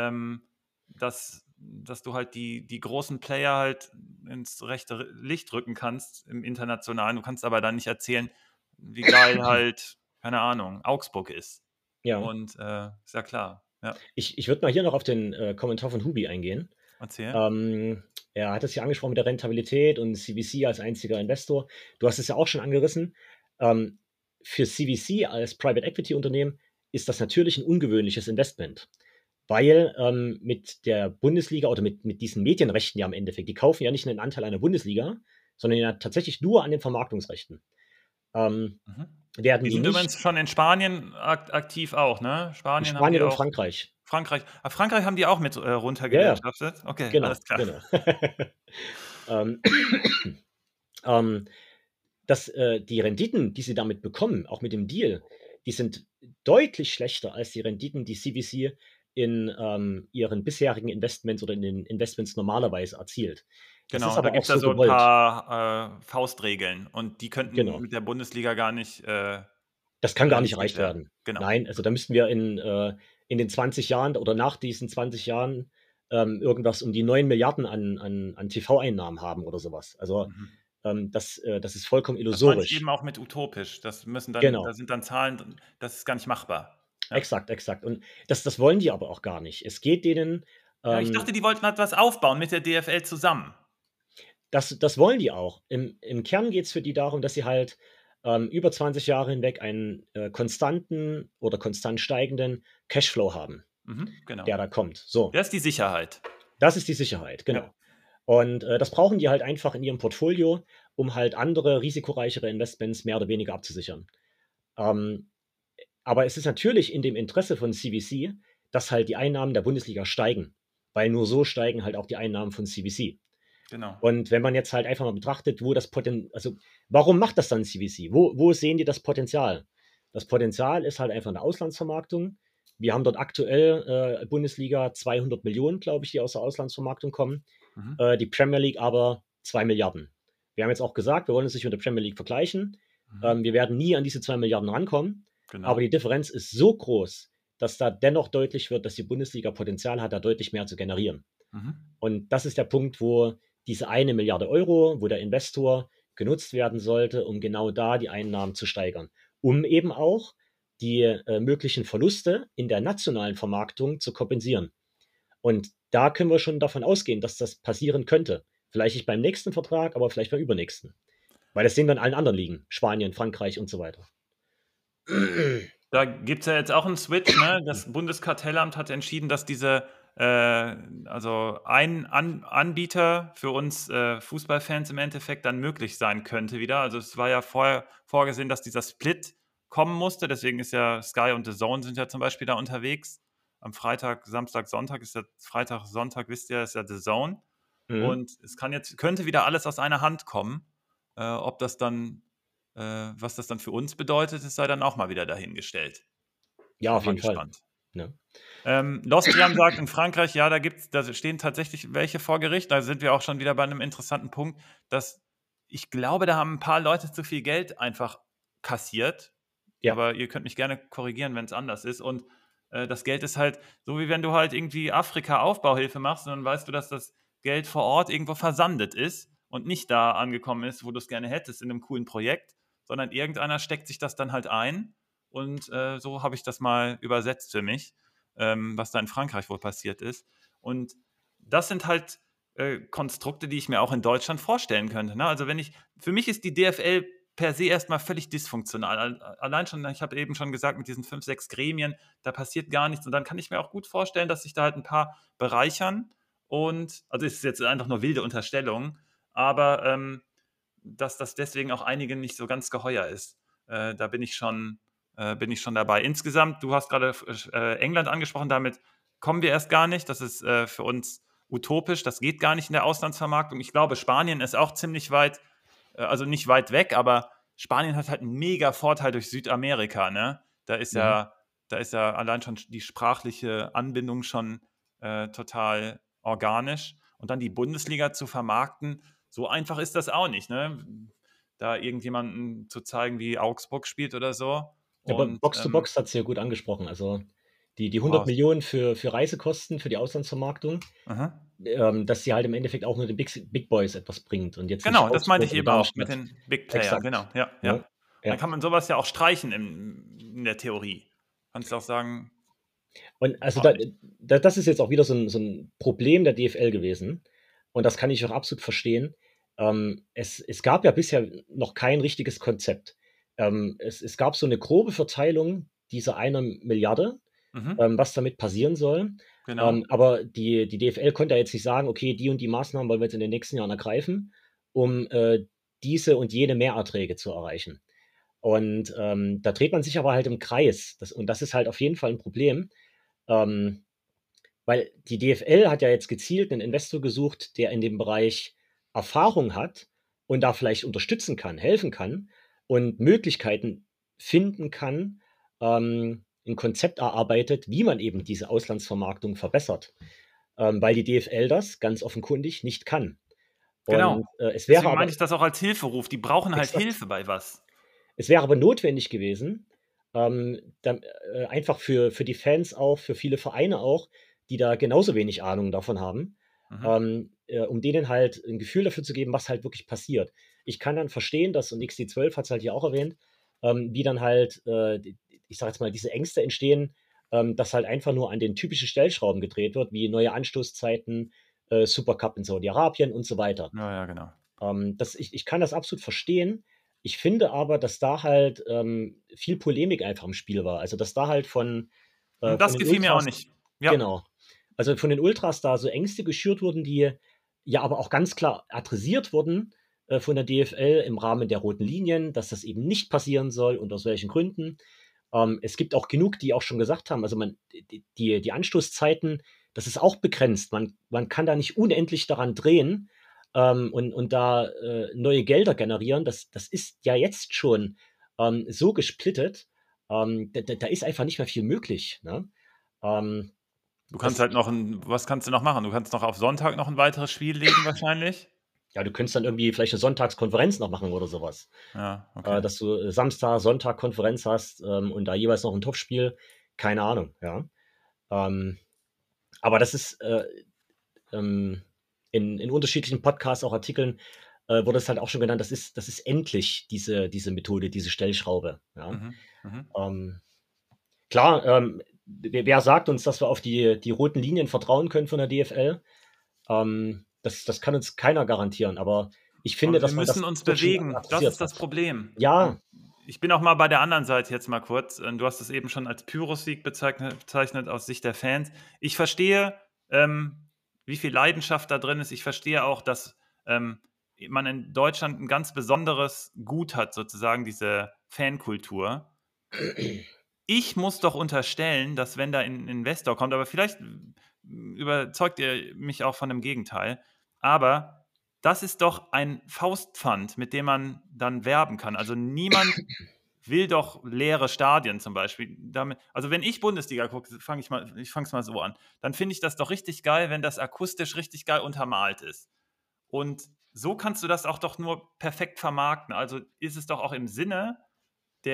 dass du halt die großen Player halt ins rechte Licht rücken kannst im Internationalen. Du kannst aber dann nicht erzählen, wie geil halt, keine Ahnung, Augsburg ist. Ja, Und ist ja klar. Ja, ich würde mal hier noch auf den Kommentar von Hubi eingehen. erzähl. Ähm, Er hat es ja angesprochen mit der Rentabilität und CVC als einziger Investor. Du hast es ja auch schon angerissen. Ähm, für CVC als Private Equity Unternehmen ist das natürlich ein ungewöhnliches Investment, weil mit der Bundesliga oder mit diesen Medienrechten ja im Endeffekt, die kaufen ja nicht einen Anteil an der Bundesliga, sondern ja tatsächlich nur an den Vermarktungsrechten. Ähm, Mhm. Werden Die die sind nicht übrigens schon in Spanien aktiv auch, ne? in Spanien haben die Spanien und auch. Frankreich. Frankreich. Frankreich haben die auch mit Ja, ja, runtergewirtschaftet? Okay, alles genau, klar. genau. ähm, ähm, Die Renditen, die sie damit bekommen, auch mit dem Deal, die sind deutlich schlechter als die Renditen, die CVC in ihren bisherigen Investments oder in den Investments normalerweise erzielt. Das ist Genau, da aber auch gibt's ja so so 'n gewollt. paar, Faustregeln und die könnten Genau. mit der Bundesliga gar nicht, Das kann gar nicht realisiert erreicht werden. werden. Genau. Nein, also da müssten wir in den 20 Jahren oder nach diesen 20 Jahren irgendwas um die 9 Milliarden an TV-Einnahmen haben oder sowas. Also Mhm. das ist vollkommen Das meinte ich illusorisch. eben auch mit utopisch. Da Genau. sind dann Zahlen drin, das ist gar nicht machbar. Ja. Exakt, exakt. Und das wollen die aber auch gar nicht. Es geht denen, Ja, ich dachte, ähm die wollten halt was aufbauen mit der DFL zusammen. das wollen die auch. Im Kern geht es für die darum, dass sie halt über 20 Jahre hinweg einen konstanten oder konstant steigenden Cashflow haben, Mhm, genau. der da kommt. So, Das ist die Sicherheit. das ist die Sicherheit, Ja. genau. Und das brauchen die halt einfach in ihrem Portfolio, um halt andere risikoreichere Investments mehr oder weniger abzusichern. Ähm, aber es ist natürlich in dem Interesse von CVC, dass halt die Einnahmen der Bundesliga steigen, weil nur so steigen halt auch die Einnahmen von CVC. Genau. Und wenn man jetzt halt einfach mal betrachtet, wo das Potenzial, also warum macht das dann CVC? Wo sehen die das Potenzial? Das Potenzial ist halt einfach eine Auslandsvermarktung. Wir haben dort aktuell Bundesliga 200 Millionen, glaube ich, die aus der Auslandsvermarktung kommen. Mhm. Die Premier League aber 2 Milliarden. Wir haben jetzt auch gesagt, wir wollen uns nicht mit der Premier League vergleichen. Mhm. Wir werden nie an diese 2 Milliarden rankommen. Aber Genau. die Differenz ist so groß, dass da dennoch deutlich wird, dass die Bundesliga Potenzial hat, da deutlich mehr zu generieren. Mhm. Und das ist der Punkt, wo diese 1 Milliarde Euro, wo der Investor genutzt werden sollte, um genau da die Einnahmen zu steigern, um eben auch die möglichen Verluste in der nationalen Vermarktung zu kompensieren. Und da können wir schon davon ausgehen, dass das passieren könnte. Vielleicht nicht beim nächsten Vertrag, aber vielleicht beim übernächsten. Weil das sehen wir in allen anderen Ligen, Spanien, Frankreich und so weiter. Da gibt's ja jetzt auch 'n Switch, ne? Das Bundeskartellamt hat entschieden, dass also ein Anbieter für uns, Fußballfans im Endeffekt dann möglich sein könnte wieder. Also, es war ja vorher vorgesehen, dass dieser Split kommen musste. Deswegen ist ja Sky und DAZN sind ja zum Beispiel da unterwegs. Am Freitag, Samstag, Sonntag ist ja Freitag, Sonntag, wisst ihr, ist ja DAZN. Mhm. Und es könnte wieder alles aus einer Hand kommen. Ob das dann was das dann für uns bedeutet, es sei dann auch mal wieder dahingestellt. Ja, Bin ich auf mal jeden Fall. gespannt. Ne? Lostrian sagt in Frankreich, ja, da stehen tatsächlich welche vor Gericht. Da sind wir auch schon wieder bei einem interessanten Punkt, dass ich glaube, da haben ein paar Leute zu viel Geld einfach kassiert. Ja, Aber ihr könnt mich gerne korrigieren, wenn es anders ist. Und das Geld ist halt so, wie wenn du halt irgendwie Afrika Aufbauhilfe machst und dann weißt du, dass das Geld vor Ort irgendwo versandet ist und nicht da angekommen ist, wo du es gerne hättest, in einem coolen Projekt, sondern irgendeiner steckt sich das dann halt ein. Und so habe ich das mal übersetzt für mich, was da in Frankreich wohl passiert ist. Und das sind halt Konstrukte, die ich mir auch in Deutschland vorstellen könnte. Ne? Also für mich ist die DFL per se erstmal völlig dysfunktional. Allein schon, ich habe eben schon gesagt, mit diesen 5, 6 Gremien, da passiert gar nichts. Und dann kann ich mir auch gut vorstellen, dass sich da halt ein paar bereichern. Und, also ist jetzt einfach nur wilde Unterstellung, aber dass das deswegen auch einigen nicht so ganz geheuer ist. Da bin ich schon dabei. Insgesamt, du hast gerade England angesprochen, damit kommen wir erst gar nicht. Das ist für uns utopisch, das geht gar nicht in der Auslandsvermarktung. Ich glaube, Spanien ist auch ziemlich weit, also nicht weit weg, aber Spanien hat halt einen mega Vorteil durch Südamerika, ne? Mhm. Da ist ja allein schon die sprachliche Anbindung schon total organisch. Und dann die Bundesliga zu vermarkten, so einfach ist das auch nicht, ne? Da irgendjemanden zu zeigen, wie Augsburg spielt oder so. Aber Und Box to Box hat es ja gut angesprochen. Also, die 100 wow, Millionen für Reisekosten für die Auslandsvermarktung, aha. dass sie halt im Endeffekt auch nur den Big Boys etwas bringt und jetzt nicht Genau, das meinte Augsburg ich oder eben auch mit Darmstadt. den Big Playern, Exakt, genau, ja, ja. ne? Dann Ja. kann man sowas ja auch streichen in der Theorie. Kannst du auch sagen, Und also braucht nicht. das ist jetzt auch wieder so 'n Problem der DFL gewesen und das kann ich auch absolut verstehen. Es gab ja bisher noch kein richtiges Konzept. Es gab so 'ne grobe Verteilung dieser 1 Milliarde, Mhm, was damit passieren soll. genau. Aber die DFL konnte ja jetzt nicht sagen: „Okay, die und die Maßnahmen wollen wir jetzt in den nächsten Jahren ergreifen, um, diese und jene Mehrerträge zu erreichen.“ Und, da dreht man sich aber halt im Kreis. Das ist halt auf jeden Fall 'n Problem, ähm, weil die DFL hat ja jetzt gezielt 'nen Investor gesucht, der in dem Bereich Erfahrung hat und da vielleicht unterstützen kann, helfen kann und Möglichkeiten finden kann, 'n Konzept erarbeitet, wie man eben diese Auslandsvermarktung verbessert, weil die DFL das ganz offenkundig nicht kann. Genau. Und, es wäre Deswegen aber meinte ich das auch als Hilferuf. Die brauchen halt exakt. Hilfe bei was. Es wäre aber notwendig gewesen, einfach für die Fans auch, für viele Vereine auch, die da genauso wenig Ahnung davon haben, Mhm. um denen halt 'n Gefühl dafür zu geben, was halt wirklich passiert. Ich kann dann verstehen, dass und XD12 hat's halt hier auch erwähnt, wie dann halt, d ich sage jetzt mal, diese Ängste entstehen, dass halt einfach nur an den typischen Stellschrauben gedreht wird, wie neue Anstoßzeiten, Supercup in Saudi-Arabien und so weiter. Ja, ja, genau. Ich kann das absolut verstehen. Ich finde aber, dass da halt, viel Polemik einfach im Spiel war. Also, dass da halt von Das den gefiel mir auch Ultras nicht. Ja, genau. Also, von den Ultras da so Ängste geschürt wurden, die ja aber auch ganz klar adressiert wurden, von der DFL im Rahmen der roten Linien, dass das eben nicht passieren soll und aus welchen Gründen. Es gibt auch genug, die auch schon gesagt haben, also, die Anstoßzeiten, das ist auch begrenzt. Man kann da nicht unendlich daran drehen, und da, neue Gelder generieren. Das ist ja jetzt schon, so gesplittet, da ist einfach nicht mehr viel möglich, ne? Ähm, du kannst das halt noch 'n was kannst du noch machen? Du kannst noch auf Sonntag noch 'n weiteres Spiel legen wahrscheinlich? ja, du könntest dann irgendwie vielleicht 'ne Sonntagskonferenz noch machen oder so was, Ja, okay. dass du Samstag, Sonntag Konferenz hast, und da jeweils noch 'n Topspiel. Keine Ahnung, ja. Ähm, aber das ist, ähm, in unterschiedlichen Podcasts, auch Artikeln, wurde es halt auch schon genannt, das ist endlich diese Methode, diese Stellschraube, ja. Mhm, mhm. Ähm, klar, wer sagt uns, dass wir auf die roten Linien vertrauen können von der DFL? Das kann uns keiner garantieren, aber ich finde, Aber wir dass man müssen das uns doch schon bewegen. Das adressiert ist das hat. Problem. Ja, Ich bin auch mal bei der anderen Seite jetzt mal kurz. Du hast es eben schon als Pyrrhus-Sieg bezeichnet aus Sicht der Fans. Ich verstehe, wie viel Leidenschaft da drin ist. Ich verstehe auch, dass man in Deutschland ein ganz besonderes Gut hat, sozusagen diese Fankultur. Ich muss doch unterstellen, dass wenn da ein Investor kommt, aber vielleicht überzeugt ihr mich auch von dem Gegenteil, aber das ist doch ein Faustpfand, mit dem man dann werben kann. Also niemand will doch leere Stadien zum Beispiel. Also wenn ich Bundesliga gucke, ich fange es mal so an, dann finde ich das doch richtig geil, wenn das akustisch richtig geil untermalt ist. Und so kannst du das auch doch nur perfekt vermarkten. Also ist es doch auch im Sinne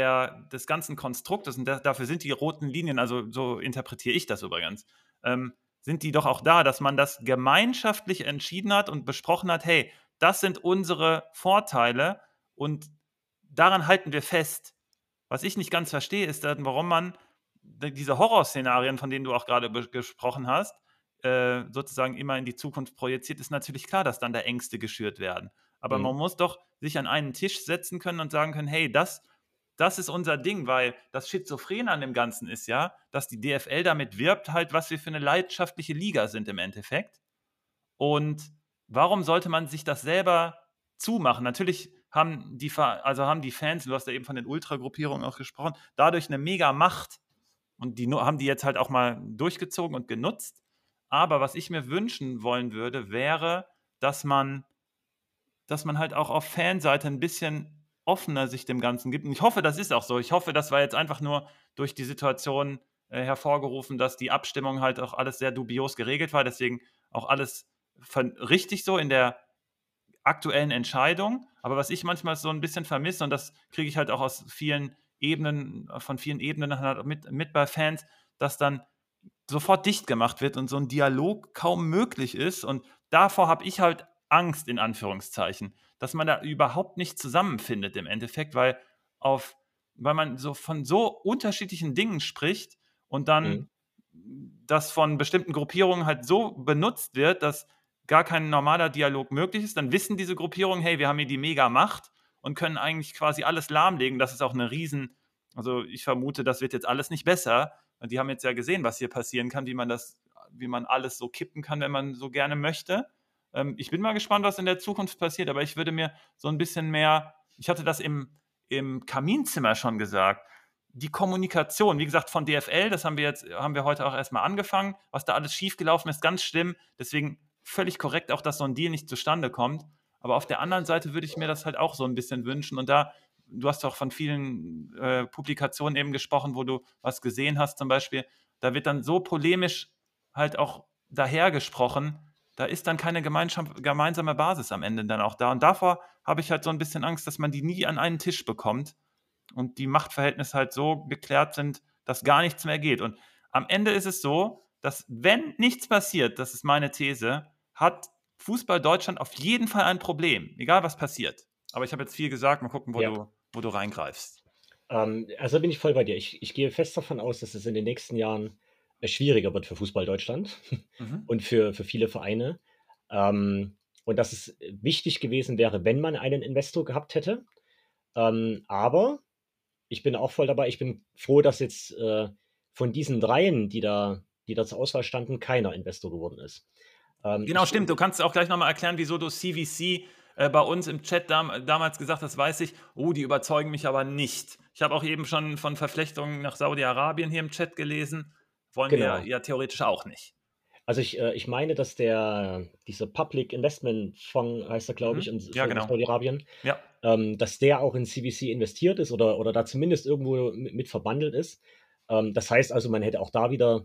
des ganzen Konstruktes, und dafür sind die roten Linien, also so interpretiere ich das übrigens, sind die doch auch da, dass man das gemeinschaftlich entschieden hat und besprochen hat, hey, das sind unsere Vorteile und daran halten wir fest. Was ich nicht ganz verstehe, ist dann, warum man diese Horrorszenarien, von denen du auch gerade gesprochen hast, sozusagen immer in die Zukunft projiziert, ist natürlich klar, dass dann da Ängste geschürt werden. Aber man Mhm. muss doch sich an einen Tisch setzen können und sagen können, hey, das ist unser Ding, weil das Schizophren an dem Ganzen ist ja, dass die DFL damit wirbt, halt, was wir für eine leidenschaftliche Liga sind im Endeffekt. Und warum sollte man sich das selber zumachen? Natürlich haben die Fans, du hast ja eben von den Ultragruppierungen auch gesprochen, dadurch eine mega Macht. Und die haben die jetzt halt auch mal durchgezogen und genutzt. Aber was ich mir wünschen wollen würde, wäre, dass man dass man halt auch auf Fanseite ein bisschen offener sich dem Ganzen gibt. Und ich hoffe, das ist auch so. Ich hoffe, das war jetzt einfach nur durch die Situation hervorgerufen, dass die Abstimmung halt auch alles sehr dubios geregelt war. Deswegen auch alles richtig so in der aktuellen Entscheidung. Aber was ich manchmal so ein bisschen vermisse, und das kriege ich halt auch aus vielen Ebenen, von vielen Ebenen halt mit bei Fans, dass dann sofort dicht gemacht wird und so ein Dialog kaum möglich ist. Und davor habe ich halt Angst, in Anführungszeichen, dass man da überhaupt nicht zusammenfindet im Endeffekt, weil man so von so unterschiedlichen Dingen spricht und dann Mhm. das von bestimmten Gruppierungen halt so benutzt wird, dass gar kein normaler Dialog möglich ist. Dann wissen diese Gruppierungen, hey, wir haben hier die Mega-Macht und können eigentlich quasi alles lahmlegen. Das ist auch eine also ich vermute, das wird jetzt alles nicht besser. Und die haben jetzt ja gesehen, was hier passieren kann, wie man alles so kippen kann, wenn man so gerne möchte. Ich bin mal gespannt, was in der Zukunft passiert, aber ich würde mir so ein bisschen mehr, ich hatte das im Kaminzimmer schon gesagt, die Kommunikation, wie gesagt, von DFL, das haben wir heute auch erstmal angefangen, was da alles schiefgelaufen ist, ganz schlimm. Deswegen völlig korrekt auch, dass so ein Deal nicht zustande kommt. Aber auf der anderen Seite würde ich mir das halt auch so ein bisschen wünschen. Und du hast auch von vielen Publikationen eben gesprochen, wo du was gesehen hast, zum Beispiel. Da wird dann so polemisch halt auch dahergesprochen. Da ist dann keine gemeinsame Basis am Ende dann auch da. Und davor habe ich halt so ein bisschen Angst, dass man die nie an einen Tisch bekommt und die Machtverhältnisse halt so geklärt sind, dass gar nichts mehr geht. Und am Ende ist es so, dass wenn nichts passiert, das ist meine These, hat Fußball Deutschland auf jeden Fall ein Problem, egal was passiert. Aber ich habe jetzt viel gesagt, mal gucken, Ja. wo du reingreifst. Also bin ich voll bei dir. Ich gehe fest davon aus, dass es in den nächsten Jahren schwieriger wird für Fußball Deutschland Mhm. und für viele Vereine. Und dass es wichtig gewesen wäre, wenn man einen Investor gehabt hätte. Aber ich bin auch voll dabei. Ich bin froh, dass jetzt von diesen dreien, die da zur Auswahl standen, keiner Investor geworden ist. Genau, stimmt. Du kannst auch gleich nochmal erklären, wieso du CVC bei uns im Chat damals gesagt hast, weiß ich, oh, die überzeugen mich aber nicht. Ich habe auch eben schon von Verflechtungen nach Saudi-Arabien hier im Chat gelesen. Wollen wir Genau. ja theoretisch auch nicht. Also ich meine, dass dieser Public Investment Fonds heißt er, glaube ich, Mhm. in Ja, Sa genau. Saudi-Arabien, Ja. dass der auch in CVC investiert ist oder da zumindest irgendwo mit verbandelt ist. Das heißt also, man hätte auch da wieder,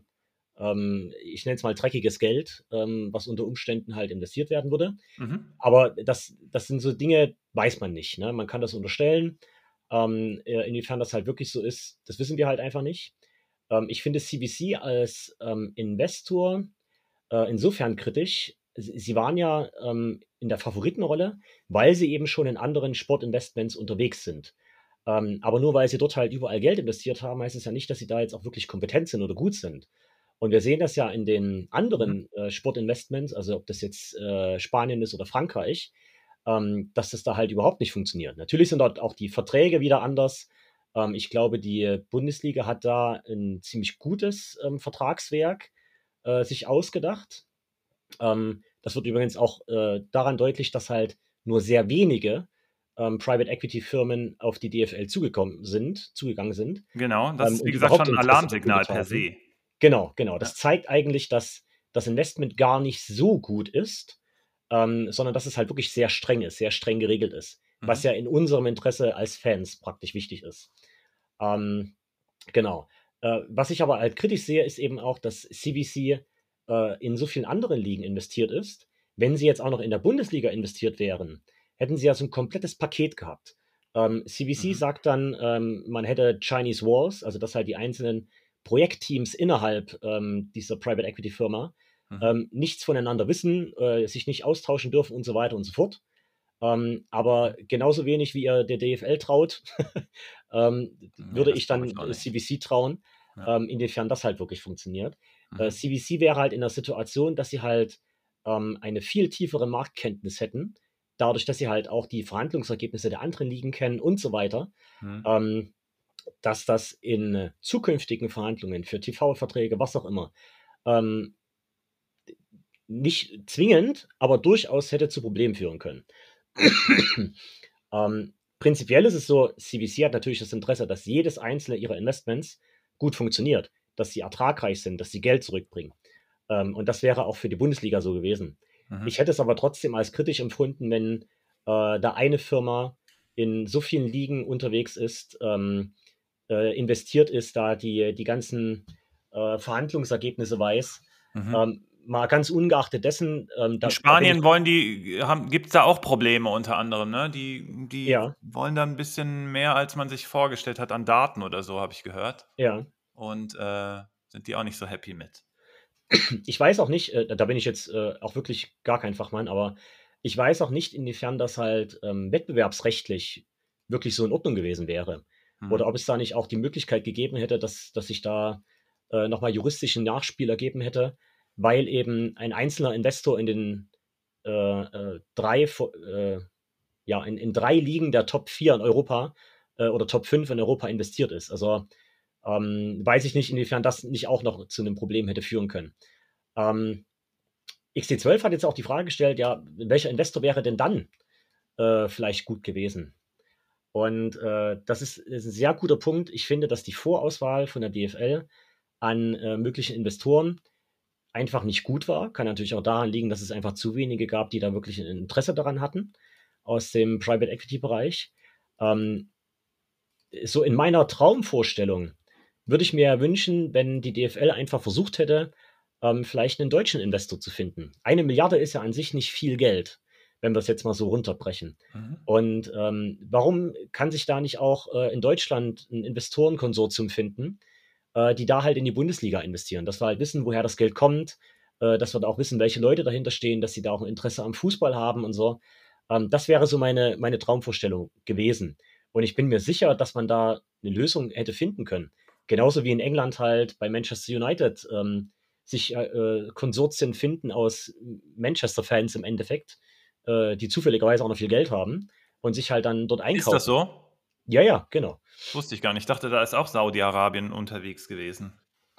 ich nenne es mal dreckiges Geld, was unter Umständen halt investiert werden würde. Mhm. Aber das sind so Dinge, weiß man nicht. Ne? Man kann das unterstellen. Inwiefern das halt wirklich so ist, das wissen wir halt einfach nicht. Ich finde CVC als Investor insofern kritisch. Sie waren ja in der Favoritenrolle, weil sie eben schon in anderen Sportinvestments unterwegs sind. Aber nur weil sie dort halt überall Geld investiert haben, heißt es ja nicht, dass sie da jetzt auch wirklich kompetent sind oder gut sind. Und wir sehen das ja in den Mhm. anderen Sportinvestments, also ob das jetzt Spanien ist oder Frankreich, dass das da halt überhaupt nicht funktioniert. Natürlich sind dort auch die Verträge wieder anders. Ich glaube, die Bundesliga hat da ein ziemlich gutes Vertragswerk sich ausgedacht. Das wird übrigens auch daran deutlich, dass halt nur sehr wenige Private Equity Firmen auf die DFL zugegangen sind Genau. Das ist, wie und gesagt, überhaupt schon ein Interesse Alarmsignal bekundet per haben. se. Genau, genau. Ja. Das zeigt eigentlich, dass das Investment gar nicht so gut ist, sondern dass es halt wirklich sehr streng ist, sehr streng geregelt ist, was Mhm. ja in unserem Interesse als Fans praktisch wichtig ist. Ähm, Genau. Was ich aber halt kritisch sehe, ist eben auch, dass CVC in so vielen anderen Ligen investiert ist. Wenn sie jetzt auch noch in der Bundesliga investiert wären, hätten sie ja so ein komplettes Paket gehabt. CVC Mhm. sagt dann, man hätte Chinese Walls, also dass halt die einzelnen Projektteams innerhalb dieser Private Equity Firma Mhm. Nichts voneinander wissen, sich nicht austauschen dürfen und so weiter und so fort. Aber genauso wenig wie ihr der DFL traut, Ne, würde das ich glaube ich dann auch nicht. CVC trauen, Ja. inwiefern das halt wirklich funktioniert. Mhm. CVC wäre halt in der Situation, dass sie halt eine viel tiefere Marktkenntnis hätten, dadurch, dass sie halt auch die Verhandlungsergebnisse der anderen Ligen kennen und so weiter, Mhm. ähm, dass das in zukünftigen Verhandlungen für TV-Verträge, was auch immer, ähm, nicht zwingend, aber durchaus hätte zu Problemen führen können. Prinzipiell ist es so, CVC hat natürlich das Interesse, dass jedes einzelne ihrer Investments gut funktioniert, dass sie ertragreich sind, dass sie Geld zurückbringen. Und das wäre auch für die Bundesliga so gewesen. Ich Mhm. hätte es aber trotzdem als kritisch empfunden, wenn da eine Firma in so vielen Ligen unterwegs ist, investiert ist, da die ganzen Verhandlungsergebnisse weiß. Mhm. Mal ganz ungeachtet dessen, In da bin ich, Spanien wollen die gibt es da auch Probleme unter anderem, ne? Die ja, wollen da 'n bisschen mehr, als man sich vorgestellt hat an Daten oder so, habe ich gehört. ja. Und, sind die auch nicht so happy mit. Ich weiß auch nicht, da bin ich jetzt auch wirklich gar kein Fachmann, aber ich weiß auch nicht, inwiefern das halt wettbewerbsrechtlich wirklich so in Ordnung gewesen wäre. Oder Mhm. ob es da nicht auch die Möglichkeit gegeben hätte, dass sich da nochmal juristischen Nachspiel ergeben hätte, weil eben ein einzelner Investor in den in drei Ligen der Top 4 in Europa oder Top 5 in Europa investiert ist. Also weiß ich nicht, inwiefern das nicht auch noch zu einem Problem hätte führen können. Ähm, XT12 hat jetzt auch die Frage gestellt, ja, welcher Investor wäre denn dann vielleicht gut gewesen? Und ist ein sehr guter Punkt. Ich finde, dass die Vorauswahl von der DFL an möglichen Investoren einfach nicht gut war. Kann natürlich auch daran liegen, dass es einfach zu wenige gab, die da wirklich ein Interesse daran hatten aus dem Private Equity Bereich. Ähm, so in meiner Traumvorstellung würde ich mir ja wünschen, wenn die DFL einfach versucht hätte, vielleicht einen deutschen Investor zu finden. 1 Milliarde ist ja an sich nicht viel Geld, wenn wir es jetzt mal so runterbrechen. Mhm. Und warum kann sich da nicht auch in Deutschland ein Investorenkonsortium finden, die da halt in die Bundesliga investieren, dass wir halt wissen, woher das Geld kommt, dass wir da auch wissen, welche Leute dahinter stehen, dass sie da auch ein Interesse am Fußball haben und so. Das wäre so meine Traumvorstellung gewesen. Und ich bin mir sicher, dass man da eine Lösung hätte finden können. Genauso wie in England halt bei Manchester United sich Konsortien finden aus Manchester-Fans im Endeffekt, die zufälligerweise auch noch viel Geld haben und sich halt dann dort Ist das einkaufen. so? Ja, ja, genau. Wusste ich gar nicht. Ich dachte, da ist auch Saudi-Arabien unterwegs gewesen.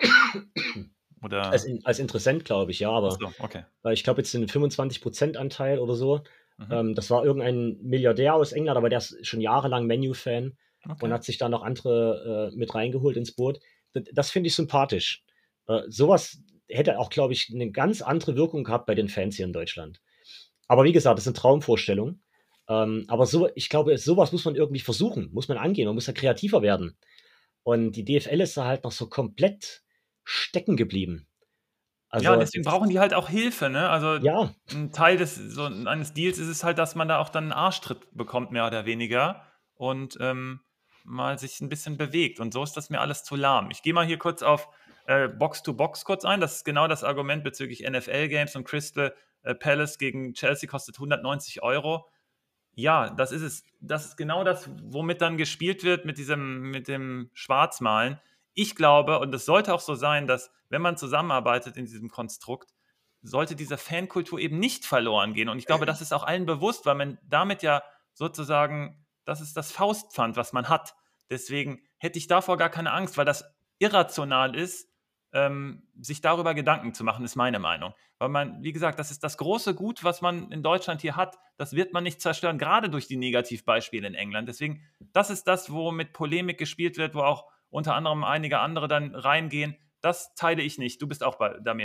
Oder Als Interessent, glaube ich, ja, ach aber so, okay. ich glaube jetzt den 25% Anteil oder so. Mhm. Das war irgendein Milliardär aus England, aber der ist schon jahrelang Menu-Fan und Okay. hat sich da noch andere mit reingeholt ins Boot. Das finde ich sympathisch. Sowas hätte auch, glaube ich, eine ganz andere Wirkung gehabt bei den Fans hier in Deutschland. Aber wie gesagt, das ist eine Traumvorstellung. Aber so, ich glaube, sowas muss man irgendwie versuchen, muss man angehen, man muss ja kreativer werden. Und die DFL ist da halt noch so komplett stecken geblieben. Ja, Also, deswegen brauchen die halt auch Hilfe, ne? Also, ja, 'n Teil eines Deals ist es halt, dass man da auch dann 'n Arschtritt bekommt, mehr oder weniger und, mal sich 'n bisschen bewegt und so ist das mir alles zu lahm. Ich gehe mal hier kurz auf, Box to Box kurz ein. Das ist genau das Argument bezüglich NFL Games und Crystal, Palace gegen Chelsea kostet 190 €. Ja, das ist es. Das ist genau das, womit dann gespielt wird mit dem Schwarzmalen. Ich glaube, und es sollte auch so sein, dass, wenn man zusammenarbeitet in diesem Konstrukt, sollte diese Fankultur eben nicht verloren gehen. Und ich glaube, das ist auch allen bewusst, weil man damit ja sozusagen, das ist das Faustpfand, was man hat. Deswegen hätte ich davor gar keine Angst, weil das irrational ist, sich darüber Gedanken zu machen, ist meine Meinung. Weil man, wie gesagt, das ist das große Gut, was man in Deutschland hier hat. Das wird man nicht zerstören, gerade durch die Negativbeispiele in England. Deswegen, das ist das, wo mit Polemik gespielt wird, wo auch unter anderem einige andere dann reingehen. Das teile ich nicht. Du bist auch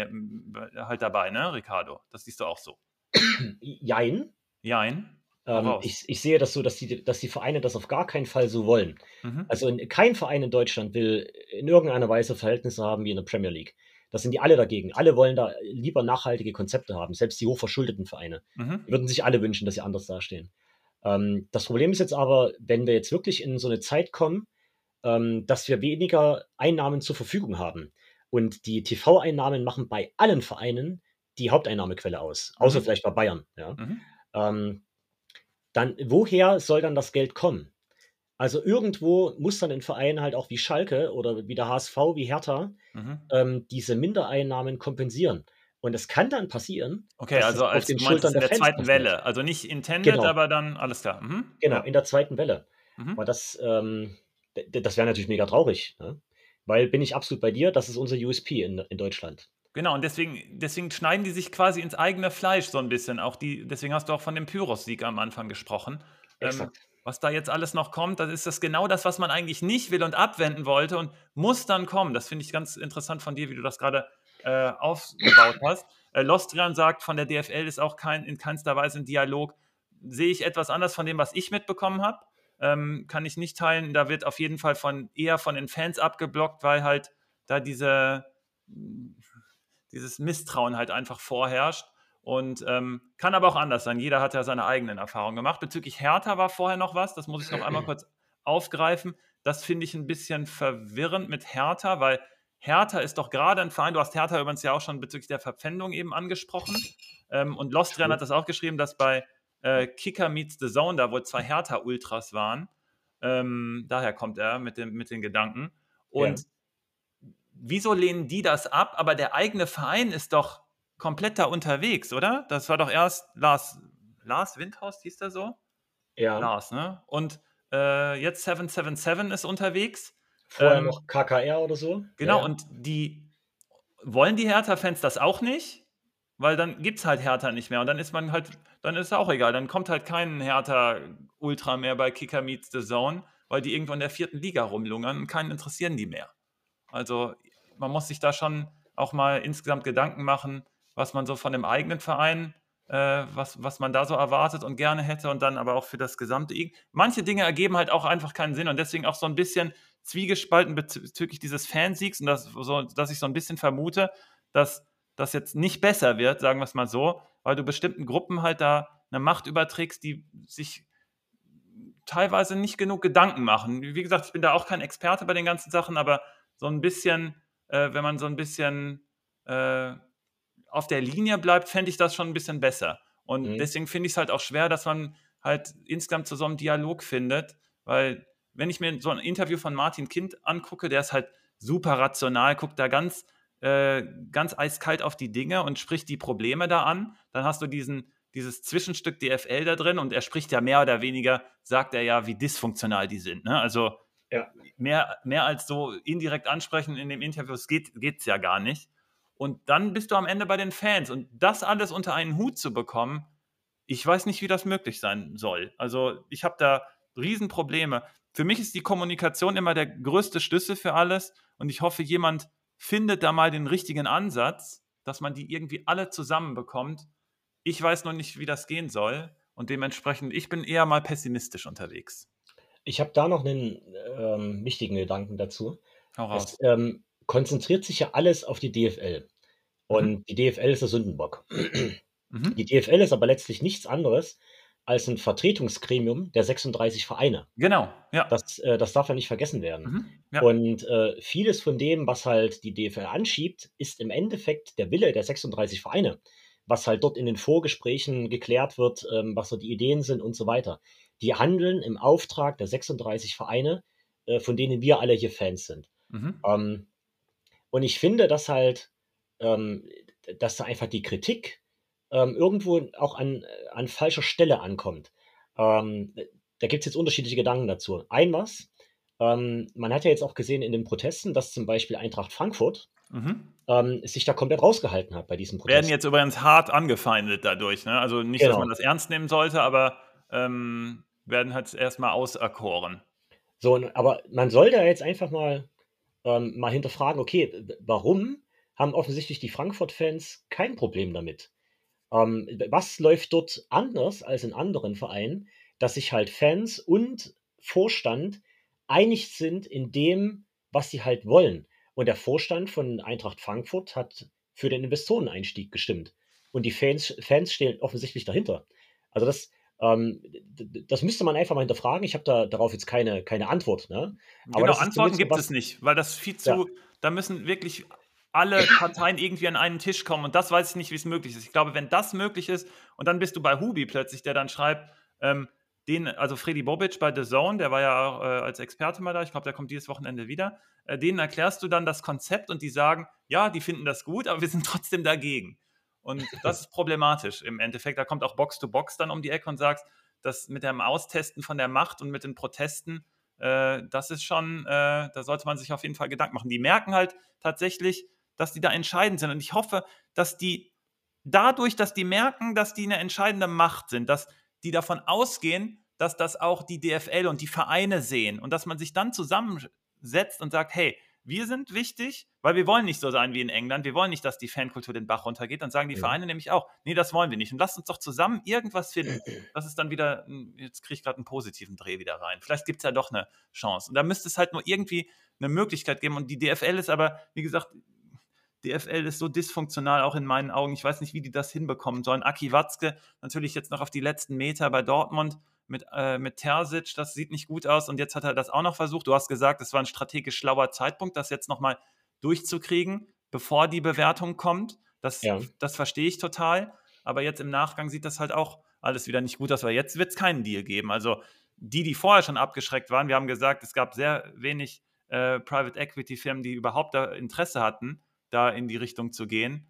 halt dabei, ne, Ricardo? Das siehst du auch so. jein. Jein? Hau raus. Ich sehe das so, dass die Vereine das auf gar keinen Fall so wollen. Mhm. Also, kein Verein in Deutschland will in irgendeiner Weise Verhältnisse haben wie in der Premier League. Da sind die alle dagegen. Alle wollen da lieber nachhaltige Konzepte haben, selbst die hochverschuldeten Vereine. Die Mhm. würden sich alle wünschen, dass sie anders dastehen. Das Problem ist jetzt aber, wenn wir jetzt wirklich in so eine Zeit kommen, dass wir weniger Einnahmen zur Verfügung haben und die TV-Einnahmen machen bei allen Vereinen die Haupteinnahmequelle aus, außer Mhm. vielleicht bei Bayern, ja. Mhm. Ähm, Dann woher soll dann das Geld kommen? Also, irgendwo muss dann 'n Verein halt auch wie Schalke oder wie der HSV, wie Hertha, Mhm. diese Mindereinnahmen kompensieren. Und es kann dann passieren, Okay, dass das also auf als den du meinst es Schultern in der der Fans zweiten passiert. Welle. Also nicht intended, Genau, aber dann alles klar. Mhm. genau, Ja. in der zweiten Welle. Mhm. Aber das wäre natürlich mega traurig, ne? Weil bin ich absolut bei dir, das ist unser USP in Deutschland. Genau, und deswegen schneiden die sich quasi ins eigene Fleisch so ein bisschen. Auch deswegen hast du auch von dem Pyrrhus-Sieg am Anfang gesprochen. Exakt. Was da jetzt alles noch kommt, das ist das genau das, was man eigentlich nicht will und abwenden wollte und muss dann kommen. Das finde ich ganz interessant von dir, wie du das gerade aufgebaut hast. Lostrian sagt, von der DFL ist auch in keinster Weise ein Dialog. Sehe ich etwas anders von dem, was ich mitbekommen habe. Kann ich nicht teilen. Da wird auf jeden Fall eher von den Fans abgeblockt, weil halt da dieses Misstrauen halt einfach vorherrscht. Und kann aber auch anders sein. Jeder hat ja seine eigenen Erfahrungen gemacht. Bezüglich Hertha war vorher noch was, das muss ich noch einmal kurz aufgreifen. Das finde ich ein bisschen verwirrend mit Hertha, weil Hertha ist doch gerade ein Verein, du hast Hertha übrigens ja auch schon bezüglich der Verpfändung eben angesprochen. Und Lostrian hat True. das auch geschrieben, dass bei Kicker Meets the Zone, da wohl zwei Hertha-Ultras waren. Daher kommt er mit den Gedanken. Ja. Und wieso lehnen die das ab? Aber der eigene Verein ist doch komplett da unterwegs, oder? Das war doch erst Lars Windhorst, hieß der so? Ja. Lars, ne? Und jetzt 777 ist unterwegs. Vorher Ähm, noch KKR oder so. Ja, genau, ja. und wollen die Hertha-Fans das auch nicht? Weil dann gibt es halt Hertha nicht mehr und dann ist es auch egal. Dann kommt halt kein Hertha-Ultra mehr bei Kicker Meets the Zone, weil die irgendwo in der vierten Liga rumlungern und keinen interessieren die mehr. Also, man muss sich da schon auch mal insgesamt Gedanken machen, was man so von dem eigenen Verein was man da so erwartet und gerne hätte und dann aber auch für das gesamte manche Dinge ergeben halt auch einfach keinen Sinn und deswegen auch so ein bisschen zwiegespalten bezüglich dieses Fansiegs und dass ich so ein bisschen vermute, dass das jetzt nicht besser wird, sagen wir es mal so, weil du bestimmten Gruppen halt da eine Macht überträgst, die sich teilweise nicht genug Gedanken machen. Wie gesagt, ich bin da auch kein Experte bei den ganzen Sachen, aber so ein bisschen, wenn man so ein bisschen äh, auf der Linie bleibt, fände ich das schon ein bisschen besser. Und Mhm. deswegen finde ich es halt auch schwer, dass man halt insgesamt zu so einem Dialog findet, weil wenn ich mir so ein Interview von Martin Kind angucke, der ist halt super rational, guckt da ganz eiskalt auf die Dinge und spricht die Probleme da an. Dann hast du dieses Zwischenstück DFL da drin und er spricht ja mehr oder weniger, sagt er ja, wie dysfunktional die sind. Ne? Also Ja. mehr als so indirekt ansprechen in dem Interview, geht's ja gar nicht. Und dann bist du am Ende bei den Fans. Und das alles unter einen Hut zu bekommen, ich weiß nicht, wie das möglich sein soll. Also ich habe da Riesenprobleme. Für mich ist die Kommunikation immer der größte Schlüssel für alles. Und ich hoffe, jemand findet da mal den richtigen Ansatz, dass man die irgendwie alle zusammenbekommt. Ich weiß noch nicht, wie das gehen soll. Und dementsprechend, ich bin eher mal pessimistisch unterwegs. Ich habe da noch einen wichtigen Gedanken dazu. Hau Es, raus. konzentriert sich ja alles auf die DFL Mhm. und die DFL ist der Sündenbock. Die Mhm. DFL ist aber letztlich nichts anderes als 'n Vertretungsgremium der 36 Vereine. Genau, ja. Das darf ja nicht vergessen werden. Mhm. Ja. Und, vieles von dem, was halt die DFL anschiebt, ist im Endeffekt der Wille der 36 Vereine, was halt dort in den Vorgesprächen geklärt wird, was so die Ideen sind und so weiter. Die handeln im Auftrag der 36 Vereine, von denen wir alle hier Fans sind. Mhm. Ähm, und ich finde, ähm, dass da einfach die Kritik, irgendwo auch an falscher Stelle ankommt. Da gibt's jetzt unterschiedliche Gedanken dazu. Man hat ja jetzt auch gesehen in den Protesten, dass zum Beispiel Eintracht Frankfurt, Mhm. sich da komplett rausgehalten hat bei diesen Werden Protesten. jetzt übrigens hart angefeindet dadurch, ne? Also, nicht, dass man Genau. das ernst nehmen sollte, aber, werden halt erst mal auserkoren. So, aber man sollte ja jetzt einfach mal hinterfragen, okay, warum haben offensichtlich die Frankfurt-Fans kein Problem damit? Was läuft dort anders als in anderen Vereinen, dass sich halt Fans und Vorstand einig sind in dem, was sie halt wollen? Und der Vorstand von Eintracht Frankfurt hat für den Investoreneinstieg gestimmt. Und die Fans stehen offensichtlich dahinter. Also das müsste man einfach mal hinterfragen. Ich habe darauf jetzt keine Antwort, ne? Aber Genau, das ist Antworten zumindest so gibt es was. nicht, weil das viel Ja, zu da müssen wirklich alle Parteien irgendwie an einen Tisch kommen und das weiß ich nicht, wie es möglich ist. Ich glaube, wenn das möglich ist und dann bist du bei Hubi plötzlich, der dann schreibt, also Freddy Bobic bei The Zone, der war ja auch als Experte mal da, ich glaube, der kommt dieses Wochenende wieder, denen erklärst du dann das Konzept und die sagen, ja, die finden das gut, aber wir sind trotzdem dagegen. Und das ist problematisch im Endeffekt. Da kommt auch Box to Box dann um die Ecke und sagst, das mit dem Austesten von der Macht und mit den Protesten, das ist schon, da sollte man sich auf jeden Fall Gedanken machen. Die merken halt tatsächlich, dass die da entscheidend sind. Und ich hoffe, dass die dadurch, dass die merken, dass die eine entscheidende Macht sind, dass die davon ausgehen, dass das auch die DFL und die Vereine sehen und dass man sich dann zusammensetzt und sagt, hey, wir sind wichtig, weil wir wollen nicht so sein wie in England, wir wollen nicht, dass die Fankultur den Bach runtergeht, dann sagen die Mhm. Vereine nämlich auch, nee, das wollen wir nicht und lasst uns doch zusammen irgendwas finden. Das ist dann wieder, jetzt kriege ich gerade einen positiven Dreh wieder rein. Vielleicht gibt es ja doch eine Chance. Und da müsste es halt nur irgendwie eine Möglichkeit geben und die DFL ist aber, wie gesagt, DFL ist so dysfunktional, auch in meinen Augen. Ich weiß nicht, wie die das hinbekommen sollen. Aki Watzke natürlich jetzt noch auf die letzten Meter bei Dortmund mit Terzic. Das sieht nicht gut aus. Und jetzt hat er das auch noch versucht. Du hast gesagt, es war ein strategisch schlauer Zeitpunkt, das jetzt nochmal durchzukriegen, bevor die Bewertung kommt. Das, Ja. das verstehe ich total. Aber jetzt im Nachgang sieht das halt auch alles wieder nicht gut aus, weil jetzt wird es keinen Deal geben. Also die vorher schon abgeschreckt waren, wir haben gesagt, es gab sehr wenig Private Equity Firmen, die überhaupt da Interesse hatten, da in die Richtung zu gehen.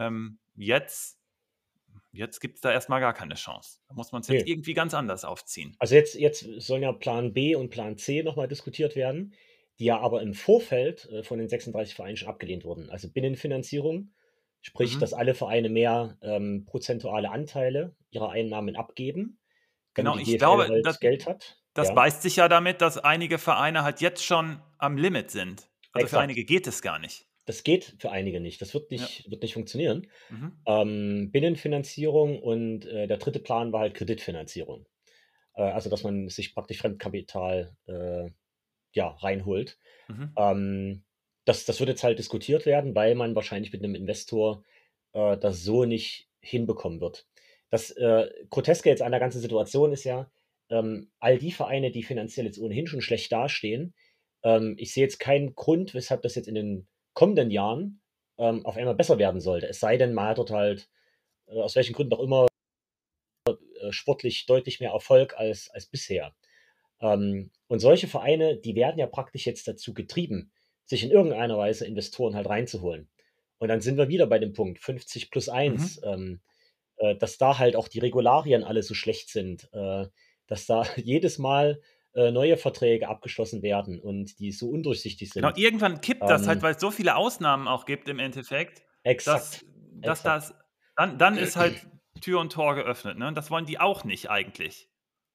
Jetzt gibt es da erstmal gar keine Chance. Da muss man es jetzt Ne. irgendwie ganz anders aufziehen. Also jetzt sollen ja Plan B und Plan C noch mal diskutiert werden, die ja aber im Vorfeld, von den 36 Vereinen schon abgelehnt wurden. Also Binnenfinanzierung, sprich, dass Mhm. alle Vereine mehr, prozentuale Anteile ihrer Einnahmen abgeben, damit Genau, die ich DFL glaube, halt Geld hat. das Ja, beißt sich ja damit, dass einige Vereine halt jetzt schon am Limit sind. Also für exakt. einige geht es gar nicht. Das geht für einige nicht. Das Ja. wird nicht funktionieren. Mhm. Binnenfinanzierung und, der dritte Plan war halt Kreditfinanzierung. Also, dass man sich praktisch Fremdkapital, ja, reinholt. Mhm. Das wird jetzt halt diskutiert werden, weil man wahrscheinlich mit 'nem Investor, das so nicht hinbekommen wird. Das, Groteske jetzt an der ganzen Situation ist ja, all die Vereine, die finanziell jetzt ohnehin schon schlecht dastehen, ich sehe jetzt keinen Grund, weshalb das jetzt in den kommenden Jahren, auf einmal besser werden sollte. Es sei denn, man hat dort halt, aus welchen Gründen auch immer, sportlich deutlich mehr Erfolg als bisher. Und solche Vereine, die werden ja praktisch jetzt dazu getrieben, sich in irgendeiner Weise Investoren halt reinzuholen. Und dann sind wir wieder bei dem Punkt 50 plus Mhm. 1, dass da halt auch die Regularien alle so schlecht sind, dass da jedes Mal, neue Verträge abgeschlossen werden und die so undurchsichtig Genau, sind. irgendwann kippt das halt, Ähm, weil es so viele Ausnahmen auch gibt im Endeffekt, dass exakt, dass exakt. das dann ist halt Tür und Tor geöffnet, ne? Das wollen die auch nicht eigentlich.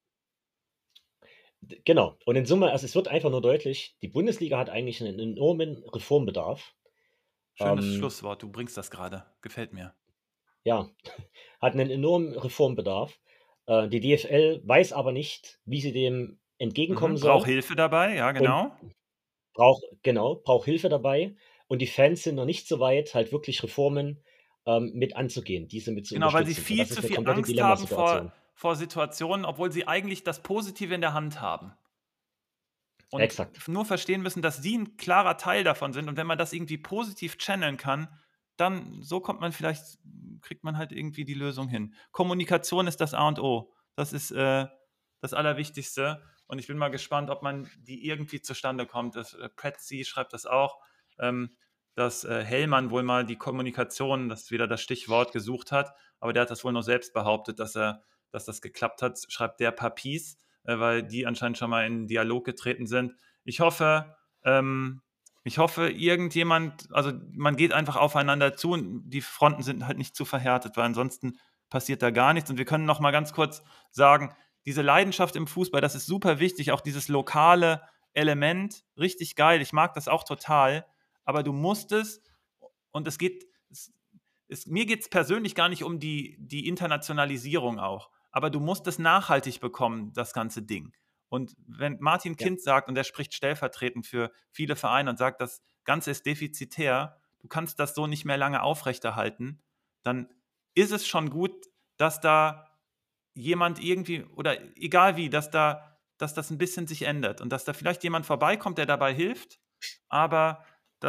Genau. Und in Summe, also, es wird einfach nur deutlich, die Bundesliga hat eigentlich einen enormen Reformbedarf. Schönes Ähm, Schlusswort, du bringst das grade. Gefällt mir. ja, hat einen enormen Reformbedarf. Die DFL weiß aber nicht, wie sie dem entgegenkommen Mhm. Braucht soll Hilfe dabei, ja, und genau. braucht Hilfe dabei. Und die Fans sind noch nicht so weit, halt wirklich Reformen, mit anzugehen, diese mit zu Genau, weil sie unterstützen. Und viel das zu ist 'ne viel komplette Angst haben vor Dilemmasituation. Situationen, obwohl sie eigentlich das Positive in der Hand haben. Und Exakt. nur verstehen müssen, dass sie 'n klarer Teil davon sind und wenn man das irgendwie positiv channeln kann, dann so kommt man vielleicht kriegt man halt irgendwie die Lösung hin. Kommunikation ist das A und O. Das ist, das Allerwichtigste und ich bin mal gespannt, ob man die irgendwie zustande kommt. Das, Prezi schreibt das auch, ähm, dass, Hellmann wohl mal die Kommunikation, das ist wieder das Stichwort, gesucht hat, aber der hat das wohl nur selbst behauptet, dass das geklappt hat, schreibt der Papies, weil die anscheinend schon mal in Dialog getreten sind. Ich hoffe, ähm, ich hoffe, irgendjemand, also man geht einfach aufeinander zu und die Fronten sind halt nicht zu verhärtet, weil ansonsten passiert da gar nichts. Und wir können noch mal ganz kurz sagen, diese Leidenschaft im Fußball, das ist super wichtig, auch dieses lokale Element, richtig geil. Ich mag das auch total, aber du musst es, und mir geht es persönlich gar nicht um die Internationalisierung auch, aber du musst es nachhaltig bekommen, das ganze Ding. Und wenn Martin Ja. Kind sagt, und er spricht stellvertretend für viele Vereine und sagt, das Ganze ist defizitär, du kannst das so nicht mehr lange aufrechterhalten, dann ist es schon gut, dass da jemand irgendwie, oder egal wie, dass das ein bisschen sich ändert und dass da vielleicht jemand vorbeikommt, der dabei hilft, aber dass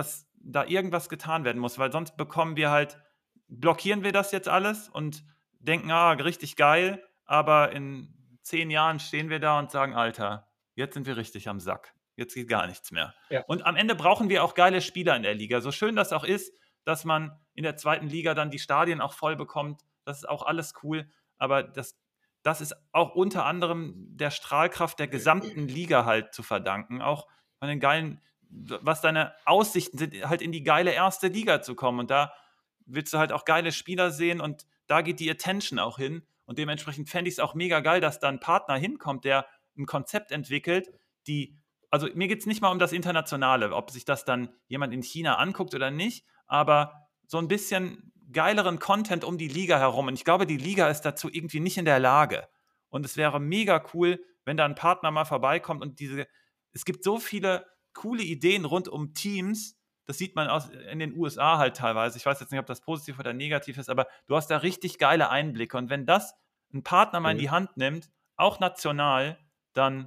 da irgendwas getan werden muss, weil sonst blockieren wir das jetzt alles und denken, richtig geil, aber in 10 Jahren stehen wir da und sagen, Alter, jetzt sind wir richtig am Sack. Jetzt geht gar nichts mehr. Ja. Und am Ende brauchen wir auch geile Spieler in der Liga. So schön das auch ist, dass man in der zweiten Liga dann die Stadien auch voll bekommt. Das ist auch alles cool. Aber das ist auch unter anderem der Strahlkraft der gesamten Liga halt zu verdanken. Auch von den geilen, was deine Aussichten sind, halt in die geile erste Liga zu kommen. Und da willst du halt auch geile Spieler sehen und da geht die Attention auch hin. Und dementsprechend fände ich es auch mega geil, dass da ein Partner hinkommt, der ein Konzept entwickelt, also mir geht es nicht mal um das Internationale, ob sich das dann jemand in China anguckt oder nicht, aber so ein bisschen geileren Content um die Liga herum. Und ich glaube, die Liga ist dazu irgendwie nicht in der Lage. Und es wäre mega cool, wenn da ein Partner mal vorbeikommt und es gibt so viele coole Ideen rund um Teams, das sieht man in den USA halt teilweise. Ich weiß jetzt nicht, ob das positiv oder negativ ist, aber du hast da richtig geile Einblicke. Und wenn das ein Partner mal in die Hand nimmt, auch national, dann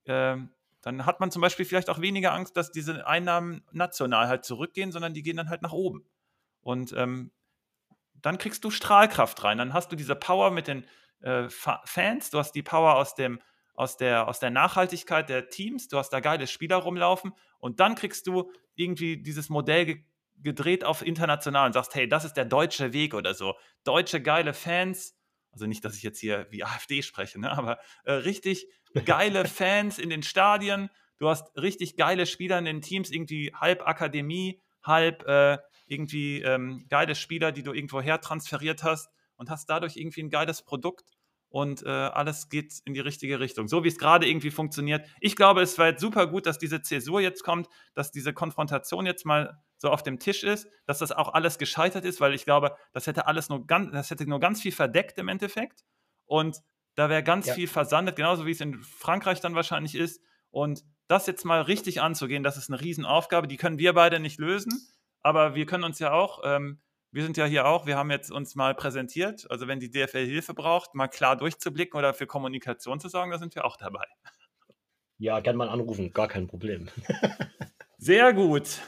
hat man zum Beispiel vielleicht auch weniger Angst, dass diese Einnahmen national halt zurückgehen, sondern die gehen dann halt nach oben. Und dann kriegst du Strahlkraft rein. Dann hast du diese Power mit den Fans, du hast die Power aus der Nachhaltigkeit der Teams, du hast da geile Spieler rumlaufen und dann kriegst du irgendwie dieses Modell gedreht auf international und sagst, hey, das ist der deutsche Weg oder so. Deutsche geile Fans, also nicht, dass ich jetzt hier wie AfD spreche, ne, aber richtig geile Fans in den Stadien, du hast richtig geile Spieler in den Teams, irgendwie halb Akademie, halb irgendwie geile Spieler, die du irgendwo her transferiert hast und hast dadurch irgendwie ein geiles Produkt und alles geht in die richtige Richtung. So wie es gerade irgendwie funktioniert. Ich glaube, es war jetzt super gut, dass diese Zäsur jetzt kommt, dass diese Konfrontation jetzt mal so auf dem Tisch ist, dass das auch alles gescheitert ist, weil ich glaube, das hätte nur ganz viel verdeckt im Endeffekt und da wäre ganz viel versandet, genauso wie es in Frankreich dann wahrscheinlich ist. Und das jetzt mal richtig anzugehen, das ist eine Riesenaufgabe, die können wir beide nicht lösen, aber wir können uns ja auch, wir sind ja hier auch, wir haben jetzt uns mal präsentiert, also wenn die DFL Hilfe braucht, mal klar durchzublicken oder für Kommunikation zu sorgen, da sind wir auch dabei. Ja, gern mal anrufen, gar kein Problem. Sehr gut.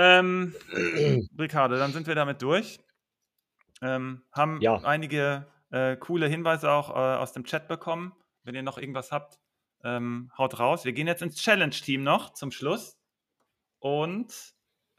Ricardo, dann sind wir damit durch. Haben einige coole Hinweise auch aus dem Chat bekommen. Wenn ihr noch irgendwas habt, haut raus. Wir gehen jetzt ins Challenge-Team noch zum Schluss. Und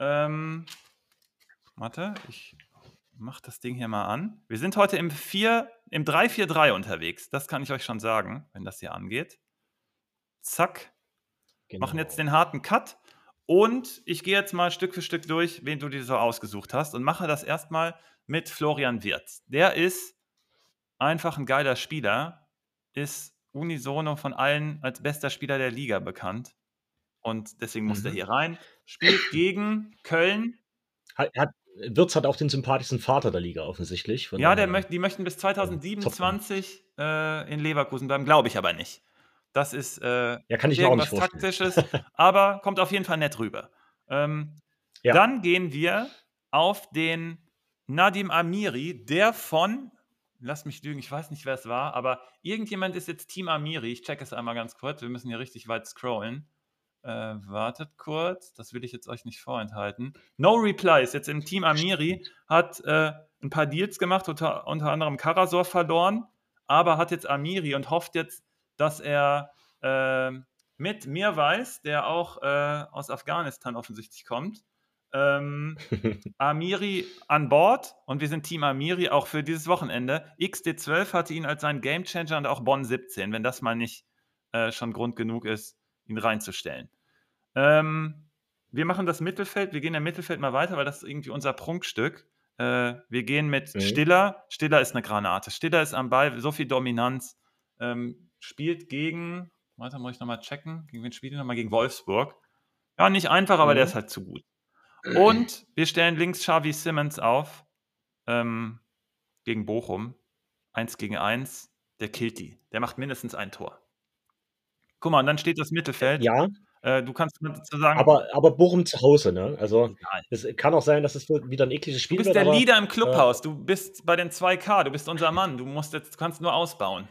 warte, ich mache das Ding hier mal an. Wir sind heute im 3-4-3 unterwegs. Das kann ich euch schon sagen, wenn das hier angeht. Zack. Genau. Machen jetzt den harten Cut. Und ich gehe jetzt mal Stück für Stück durch, wen du dir so ausgesucht hast und mache das erstmal mit Florian Wirtz. Der ist einfach ein geiler Spieler, ist unisono von allen als bester Spieler der Liga bekannt. Und deswegen muss der hier rein. Spielt gegen Köln. Wirtz hat auch den sympathischsten Vater der Liga offensichtlich. Ja, die möchten bis 2027 in Leverkusen bleiben, glaube ich aber nicht. Das ist kann ich irgendwas Taktisches, aber kommt auf jeden Fall nett rüber. Dann gehen wir auf den Nadim Amiri, der lass mich lügen, ich weiß nicht, wer es war, aber irgendjemand ist jetzt Team Amiri. Ich checke es einmal ganz kurz, wir müssen hier richtig weit scrollen. Wartet kurz, das will ich jetzt euch nicht vorenthalten. No Reply ist jetzt im Team Amiri, hat ein paar Deals gemacht, unter anderem Karasor verloren, aber hat jetzt Amiri und hofft jetzt, dass er mit Mirwais, der auch aus Afghanistan offensichtlich kommt, Amiri an Bord und wir sind Team Amiri auch für dieses Wochenende. XD12 hatte ihn als seinen Gamechanger und auch Bonn 17, wenn das mal nicht schon Grund genug ist, ihn reinzustellen. Wir machen das Mittelfeld, wir gehen im Mittelfeld mal weiter, weil das ist irgendwie unser Prunkstück. Wir gehen mit Stiller. Stiller ist eine Granate. Stiller ist am Ball, so viel Dominanz. Spielt gegen, warte, muss ich nochmal checken. Gegen wen spielt er nochmal? Gegen Wolfsburg. Ja, nicht einfach, aber der ist halt zu gut. Und wir stellen links Xavi Simmons auf gegen Bochum. 1 gegen 1. Der killt die. Der macht mindestens ein Tor. Guck mal, und dann steht das Mittelfeld. Ja. Du kannst dazu sagen. Aber Bochum zu Hause, ne? Also, es kann auch sein, dass es wieder ein ekliges Spiel wird. Du bist der Leader im Clubhaus. Du bist bei den 2K. Du bist unser Mann. Du kannst nur ausbauen.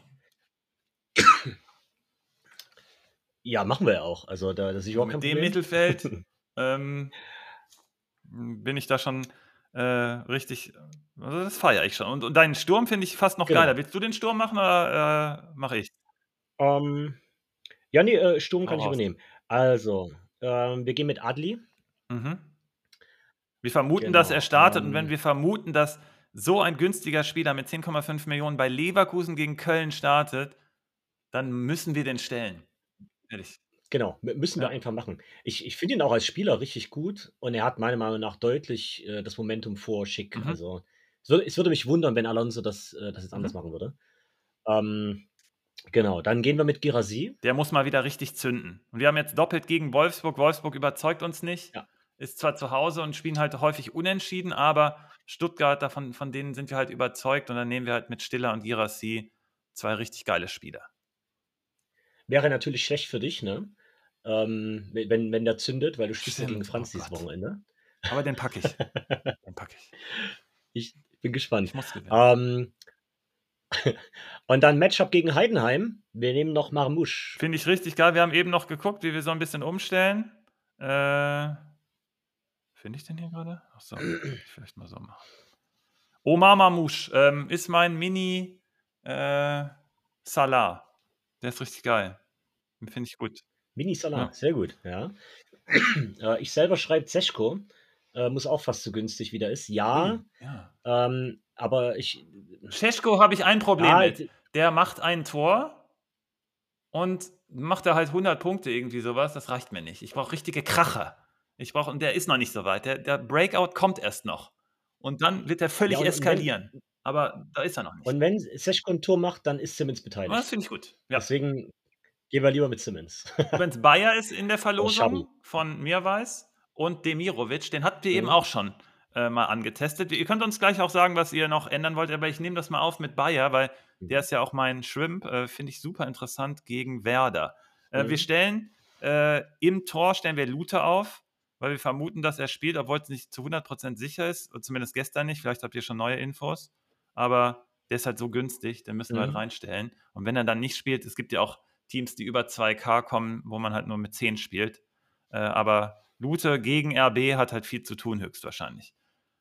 Ja, machen wir ja auch. Also, da sehe ich auch kein Problem. Mit dem Mittelfeld bin ich da schon richtig, also das feiere ich schon. Und deinen Sturm finde ich fast noch geiler. Genau. Willst du den Sturm machen oder mache ich? Ähm, ja, ne, Sturm Hau kann ich raus. übernehmen. Also, wir gehen mit Adli. Mhm. Wir vermuten, dass er Genau. startet, und wenn wir vermuten, dass so ein günstiger Spieler mit 10,5 Millionen bei Leverkusen gegen Köln startet, dann müssen wir den stellen. Ehrlich. Genau, müssen wir Ja. einfach machen. Ich finde ihn auch als Spieler richtig gut und er hat meiner Meinung nach deutlich, das Momentum vor Schick. Mhm. Also, es würde mich wundern, wenn Alonso das jetzt anders Mhm. machen würde. Ähm, genau, dann gehen wir mit Guirassy. Der muss mal wieder richtig zünden. Und wir haben jetzt doppelt gegen Wolfsburg. Wolfsburg überzeugt uns nicht. Ja, Ist zwar zu Hause und spielen halt häufig unentschieden, aber Stuttgart, davon von denen sind wir halt überzeugt, und dann nehmen wir halt mit Stiller und Girassi 2 richtig geile Spieler. wäre natürlich schlecht für dich, ne? Wenn der zündet, weil du spielst ja gegen Stimmt, oh Franz dieses Gott. Wochenende. Aber den packe ich. Den packe ich. Ich bin gespannt. Ich muss gewinnen. Ähm, und dann Matchup gegen Heidenheim. Wir nehmen noch Marmoush. Finde ich richtig geil. Wir haben eben noch geguckt, wie wir so ein bisschen umstellen. Finde ich den hier gerade? Ach so, sollte ich vielleicht mal so machen. Omar Mamouche, ist mein Mini, äh, Salah. Der ist richtig geil. Den finde ich gut. Mini Salah, Ja. sehr gut, ja. Ich selber schreibe Seshko, muss auch fast so günstig wie der ist. Ja, Ui, ja. aber ich Šeško habe ich ein Problem ja, mit. Der macht ein Tor und macht da halt 100 Punkte, irgendwie sowas. Das reicht mir nicht. Ich brauche richtige Kracher. Und der ist noch nicht so weit. Der Breakout kommt erst noch. Und dann wird er ja, völlig und wenn eskalieren. Aber da ist er noch nicht. Seshko 'n Tor macht, dann ist Simmons Aber das beteiligt. finde ich gut. Ja. Deswegen gehen wir lieber mit Simmons. Übrigens, Bayer ist in der Aus Schabi. Verlosung von Mirwais und Demirovic. Den habt ihr eben Mhm, auch schon mal angetestet. Ihr könnt uns gleich auch sagen, was ihr noch ändern wollt, aber ich nehme das mal auf mit Bayer, weil der mhm, ist ja auch mein Shrimp. Finde ich super interessant gegen Werder. Wir mhm. stellen im Tor stellen wir Lute auf, weil wir vermuten, dass er spielt, obwohl es nicht zu 100% sicher ist. Zumindest gestern nicht. Vielleicht habt ihr schon neue Infos. Aber der ist halt so günstig, den müssen wir halt Mhm. reinstellen. Und wenn er dann nicht spielt, es gibt ja auch Teams, die über 2K kommen, wo man halt nur mit 10 spielt. Aber Lute gegen RB hat halt viel zu tun, höchstwahrscheinlich.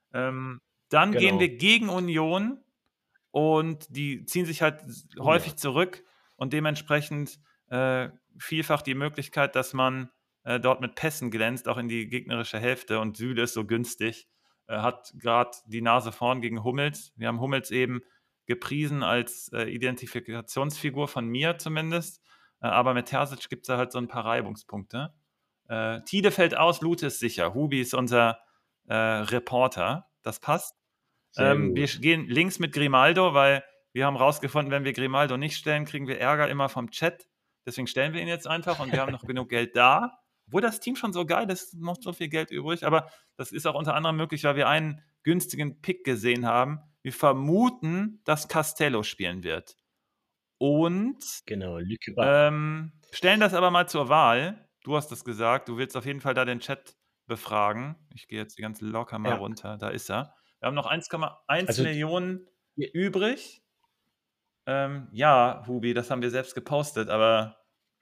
Dann gehen Genau. wir gegen Union, und die ziehen sich halt Oh ja. häufig zurück, und dementsprechend vielfach die Möglichkeit, dass man dort mit Pässen glänzt, auch in die gegnerische Hälfte. Und Süle ist so günstig, hat gerade die Nase vorn gegen Hummels. Wir haben Hummels eben gepriesen als Identifikationsfigur von mir zumindest. Aber mit Terzic gibt es da halt so ein paar Reibungspunkte. Tide fällt aus, Lute ist sicher. Hubi ist unser Reporter. Das passt. Sehr Wir gut. gehen links mit Grimaldo, weil wir haben rausgefunden, wenn wir Grimaldo nicht stellen, kriegen wir Ärger immer vom Chat. Deswegen stellen wir ihn jetzt einfach, und wir haben noch genug Geld da. Obwohl das Team schon so geil ist, noch so viel Geld übrig. Aber das ist auch unter anderem möglich, weil wir einen günstigen Pick gesehen haben. Wir vermuten, dass Castello spielen wird. Und Genau, Lüke Bach. stellen das aber mal zur Wahl. Du hast es gesagt, du willst auf jeden Fall da den Chat befragen. Ich gehe jetzt hier ganz locker mal Ja, runter. Da ist er. Wir haben noch 1,1 also, Millionen j übrig. Ja, Hubi, das haben wir selbst gepostet, aber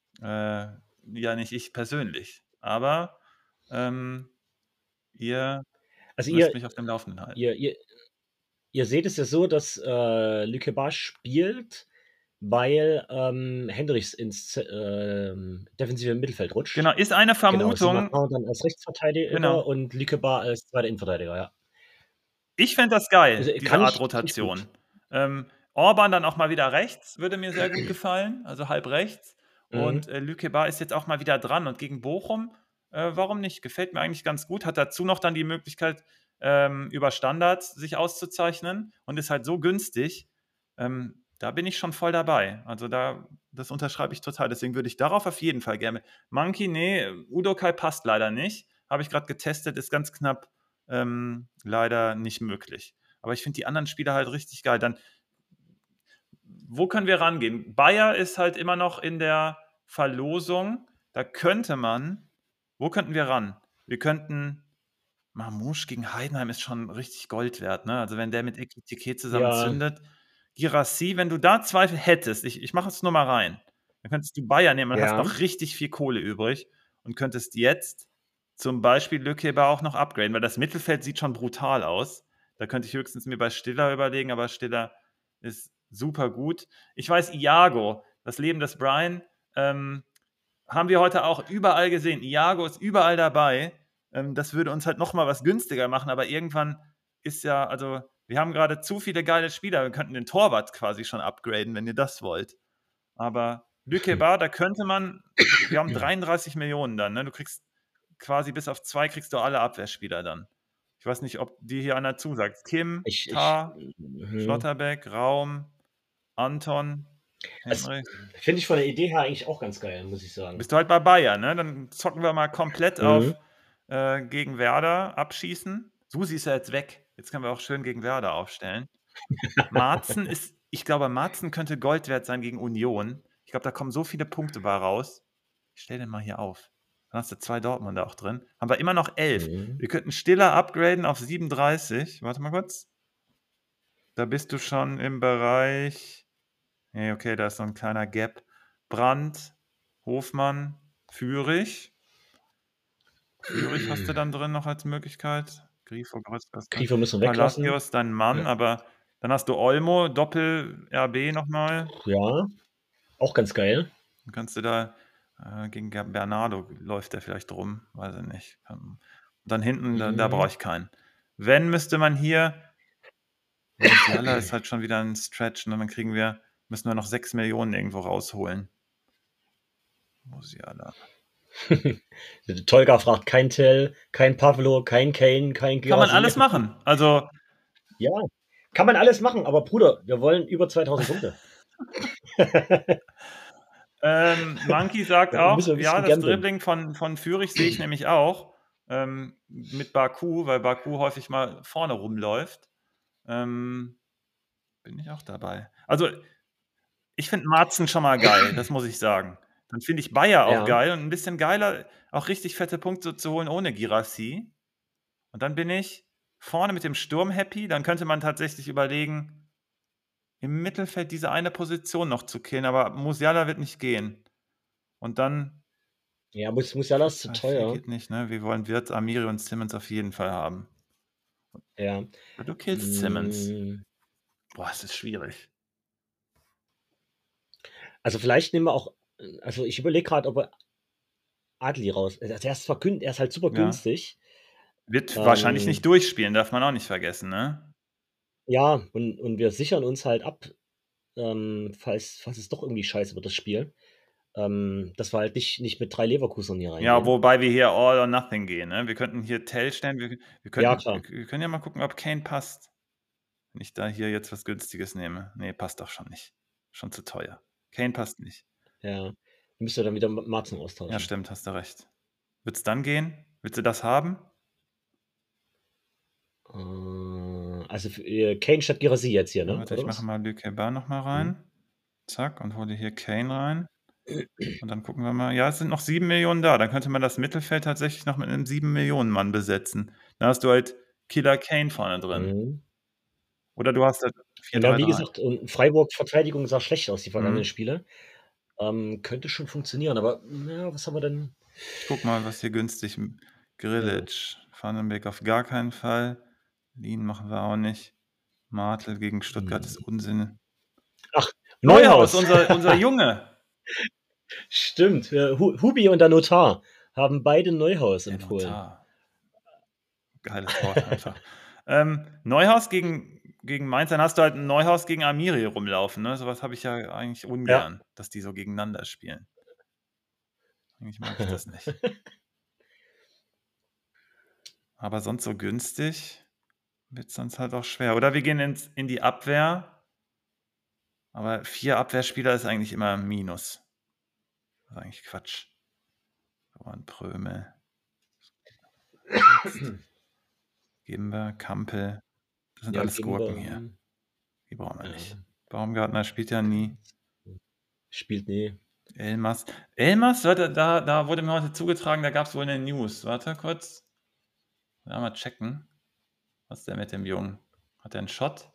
ja, nicht ich persönlich. Aber ihr also, müsst mich auf dem Laufenden halten. ihr ihr ihr seht es ja so, dass, Lüke Bach spielt, weil, Hendricks ins defensive Mittelfeld Genau, rutscht. ist eine Genau, Vermutung. Simakan dann als Rechtsverteidiger Genau. und Lükeba als zweiter Innenverteidiger, ja. Ich fände das geil, Also, diese Art Rotation. gut. Orban dann auch mal wieder rechts, würde mir sehr gut gefallen, also halb rechts. Und Mhm, Lükeba ist jetzt auch mal wieder dran, und gegen Bochum, warum nicht? Gefällt mir eigentlich ganz gut. Hat dazu noch dann die Möglichkeit, über Standards sich auszuzeichnen, und ist halt so günstig. Da bin ich schon voll dabei. Also das unterschreibe ich total. Deswegen würde ich darauf auf jeden Fall gerne. Monkey, nee, Udokai passt leider nicht. Habe ich gerade getestet, ist ganz knapp leider nicht möglich. Aber ich finde die anderen Spieler halt richtig geil. Dann, wo können wir rangehen? Bayer ist halt immer noch in der Verlosung. Da könnte man, wo könnten wir ran? Wir könnten, Mamouche gegen Heidenheim ist schon richtig Gold wert, ne? Also wenn der mit Ekitike zusammen ja, zündet. Girassi, wenn du da Zweifel hättest, ich mache es nur mal rein, dann könntest du Bayer nehmen und hast ja. noch richtig viel Kohle übrig und könntest jetzt zum Beispiel Lückeber auch noch upgraden, weil das Mittelfeld sieht schon brutal aus. Da könnte ich höchstens mir bei Stiller überlegen, aber Stiller ist super gut. Ich weiß, Iago, das Leben des Brian, haben wir heute auch überall gesehen. Iago ist überall dabei. Das würde uns halt nochmal was günstiger machen, aber irgendwann ist ja, also wir haben gerade zu viele geile Spieler. Wir könnten den Torwart quasi schon upgraden, wenn ihr das wollt. Aber Lückebar, da könnte man, wir haben 33 Millionen dann, ne? Du kriegst quasi bis auf 2 kriegst du alle Abwehrspieler dann. Ich weiß nicht, ob dir hier einer zusagt. Kim, Ich Tah, mhm. Schlotterbeck, Raum, Anton, Also, Henrich. finde ich von der Idee her eigentlich auch ganz geil, muss ich sagen. Bist du halt bei Bayern, ne? Dann zocken wir mal komplett Mhm. auf gegen Werder abschießen. Susi ist ja jetzt weg. Jetzt können wir auch schön gegen Werder aufstellen. Marzen ist, ich glaube, Marzen könnte Gold wert sein gegen Union. Ich glaube, da kommen so viele Punkte bei raus. Ich stelle den mal hier auf. Dann hast du 2 Dortmunder auch drin. Haben wir immer noch 11. Mhm. Wir könnten Stiller upgraden auf 37. Warte mal kurz. Da bist du schon im Bereich. Nee, okay, da ist so ein kleiner Gap. Brandt, Hofmann, Führig. Führig hast du dann drin noch als Möglichkeit. Grifo, Goretzka, Grifo müssen wir weglassen. Palacios, dein Mann, Ja. aber dann hast du Olmo, Doppel-RB nochmal. Ja, auch ganz geil. Dann kannst du da gegen Bernardo läuft der vielleicht rum, weiß ich nicht. Und dann hinten, da brauche Mhm. ich keinen. Wenn, müsste man hier, Musiala ist halt schon wieder ein Stretch, und dann müssen wir noch 6 Millionen irgendwo rausholen. Musiala. Tolga fragt kein Tell, kein Pavlo, kein Kane, kein Kann man Girassi. alles machen. Also, Ja, kann man alles machen, aber Bruder, wir wollen über 2000 Punkte. Monkey sagt Da müssen wir auch, ein ja, bisschen das gamblen. Dribbling von Führig sehe ich nämlich auch mit Baku, weil Baku häufig mal vorne rumläuft. Bin ich auch dabei. Also, ich finde Marzen schon mal geil, das muss ich sagen. Dann finde ich Bayer auch Ja. geil und ein bisschen geiler, auch richtig fette Punkte zu holen ohne Girassi. Und dann bin ich vorne mit dem Sturm happy. Dann könnte man tatsächlich überlegen, im Mittelfeld diese eine Position noch zu killen, aber Musiala wird nicht gehen. Und dann Ja, Musiala ist zu 4-2-4 teuer. geht nicht, ne? Wir wollen Wirtz, Amiri und Simmons auf jeden Fall haben. Ja. Aber du killst Simmons. Hm, Boah, es ist schwierig. also vielleicht nehmen wir auch also ich überlege gerade, ob wir Adli raus also er ist halt super Ja. günstig. Wird wahrscheinlich nicht Ähm, durchspielen, darf man auch nicht vergessen, ne? ja, und wir sichern uns halt ab, falls es doch irgendwie scheiße wird, das Spiel, dass wir halt nicht mit 3 Leverkusenern hier Ja, reingehen. wobei wir hier all or nothing gehen, ne? Wir könnten hier Tell stellen, Ja, klar. wir können ja mal gucken, ob Kane passt. Wenn ich da hier jetzt was Günstiges nehme. Ne, passt doch schon nicht. Schon zu teuer. Kane passt nicht. Ja. Müsst ihr dann wieder Marzen Ja, austauschen. stimmt, hast du recht. Wird's dann gehen? Willst du das haben? Also, Kane statt Girassi jetzt hier, Ja, ne, warte, oder ich mache was? mal Lükeba noch mal Mhm. rein. Zack, und hole hier Kane rein. Und dann gucken wir mal. Ja, es sind noch 7 Millionen da. Dann könnte man das Mittelfeld tatsächlich noch mit 'nem 7 Millionen Mann besetzen. Dann hast du halt Killer Kane vorne drin. Mhm. Oder du hast halt Und ja, wie 4-3-3. gesagt, Freiburg Verteidigung sah schlecht aus, die vergangenen Mhm. Spiele. Könnte schon funktionieren, aber na, was haben wir denn? Ich gucke mal, was hier günstig Ja. Grillitsch, Vandenberg auf gar keinen Fall. Lien machen wir auch nicht. Martel gegen Stuttgart ist Hm. Unsinn. Ach, Neuhaus, Neuhaus. unser Junge. Stimmt, Hubi und der Notar haben beide Neuhaus Der empfohlen. Notar. Geiles Wort einfach. Neuhaus gegen Mainz, dann hast du halt 'n Neuhaus gegen Amiri rumlaufen, ne? So was habe ich ja eigentlich Ja. ungern, dass die so gegeneinander spielen. Eigentlich mag ich das nicht. Aber sonst so günstig wird's sonst halt auch schwer. Oder wir gehen in die Abwehr, aber 4 Abwehrspieler ist eigentlich immer 'n Minus. Das ist eigentlich Quatsch. Rohan Prömel. Jetzt geben wir Kampel. Das sind Ja, alles geben wir, Gurken hier. Die brauchen wir ja, nicht. Baumgartner spielt ja nie. spielt ne. Elmas. Elmas, warte, da wurde mir heute zugetragen, da gab's wohl 'ne News. Warte kurz. Mal checken. Was ist denn mit dem Jungen? Hat der 'n Shot?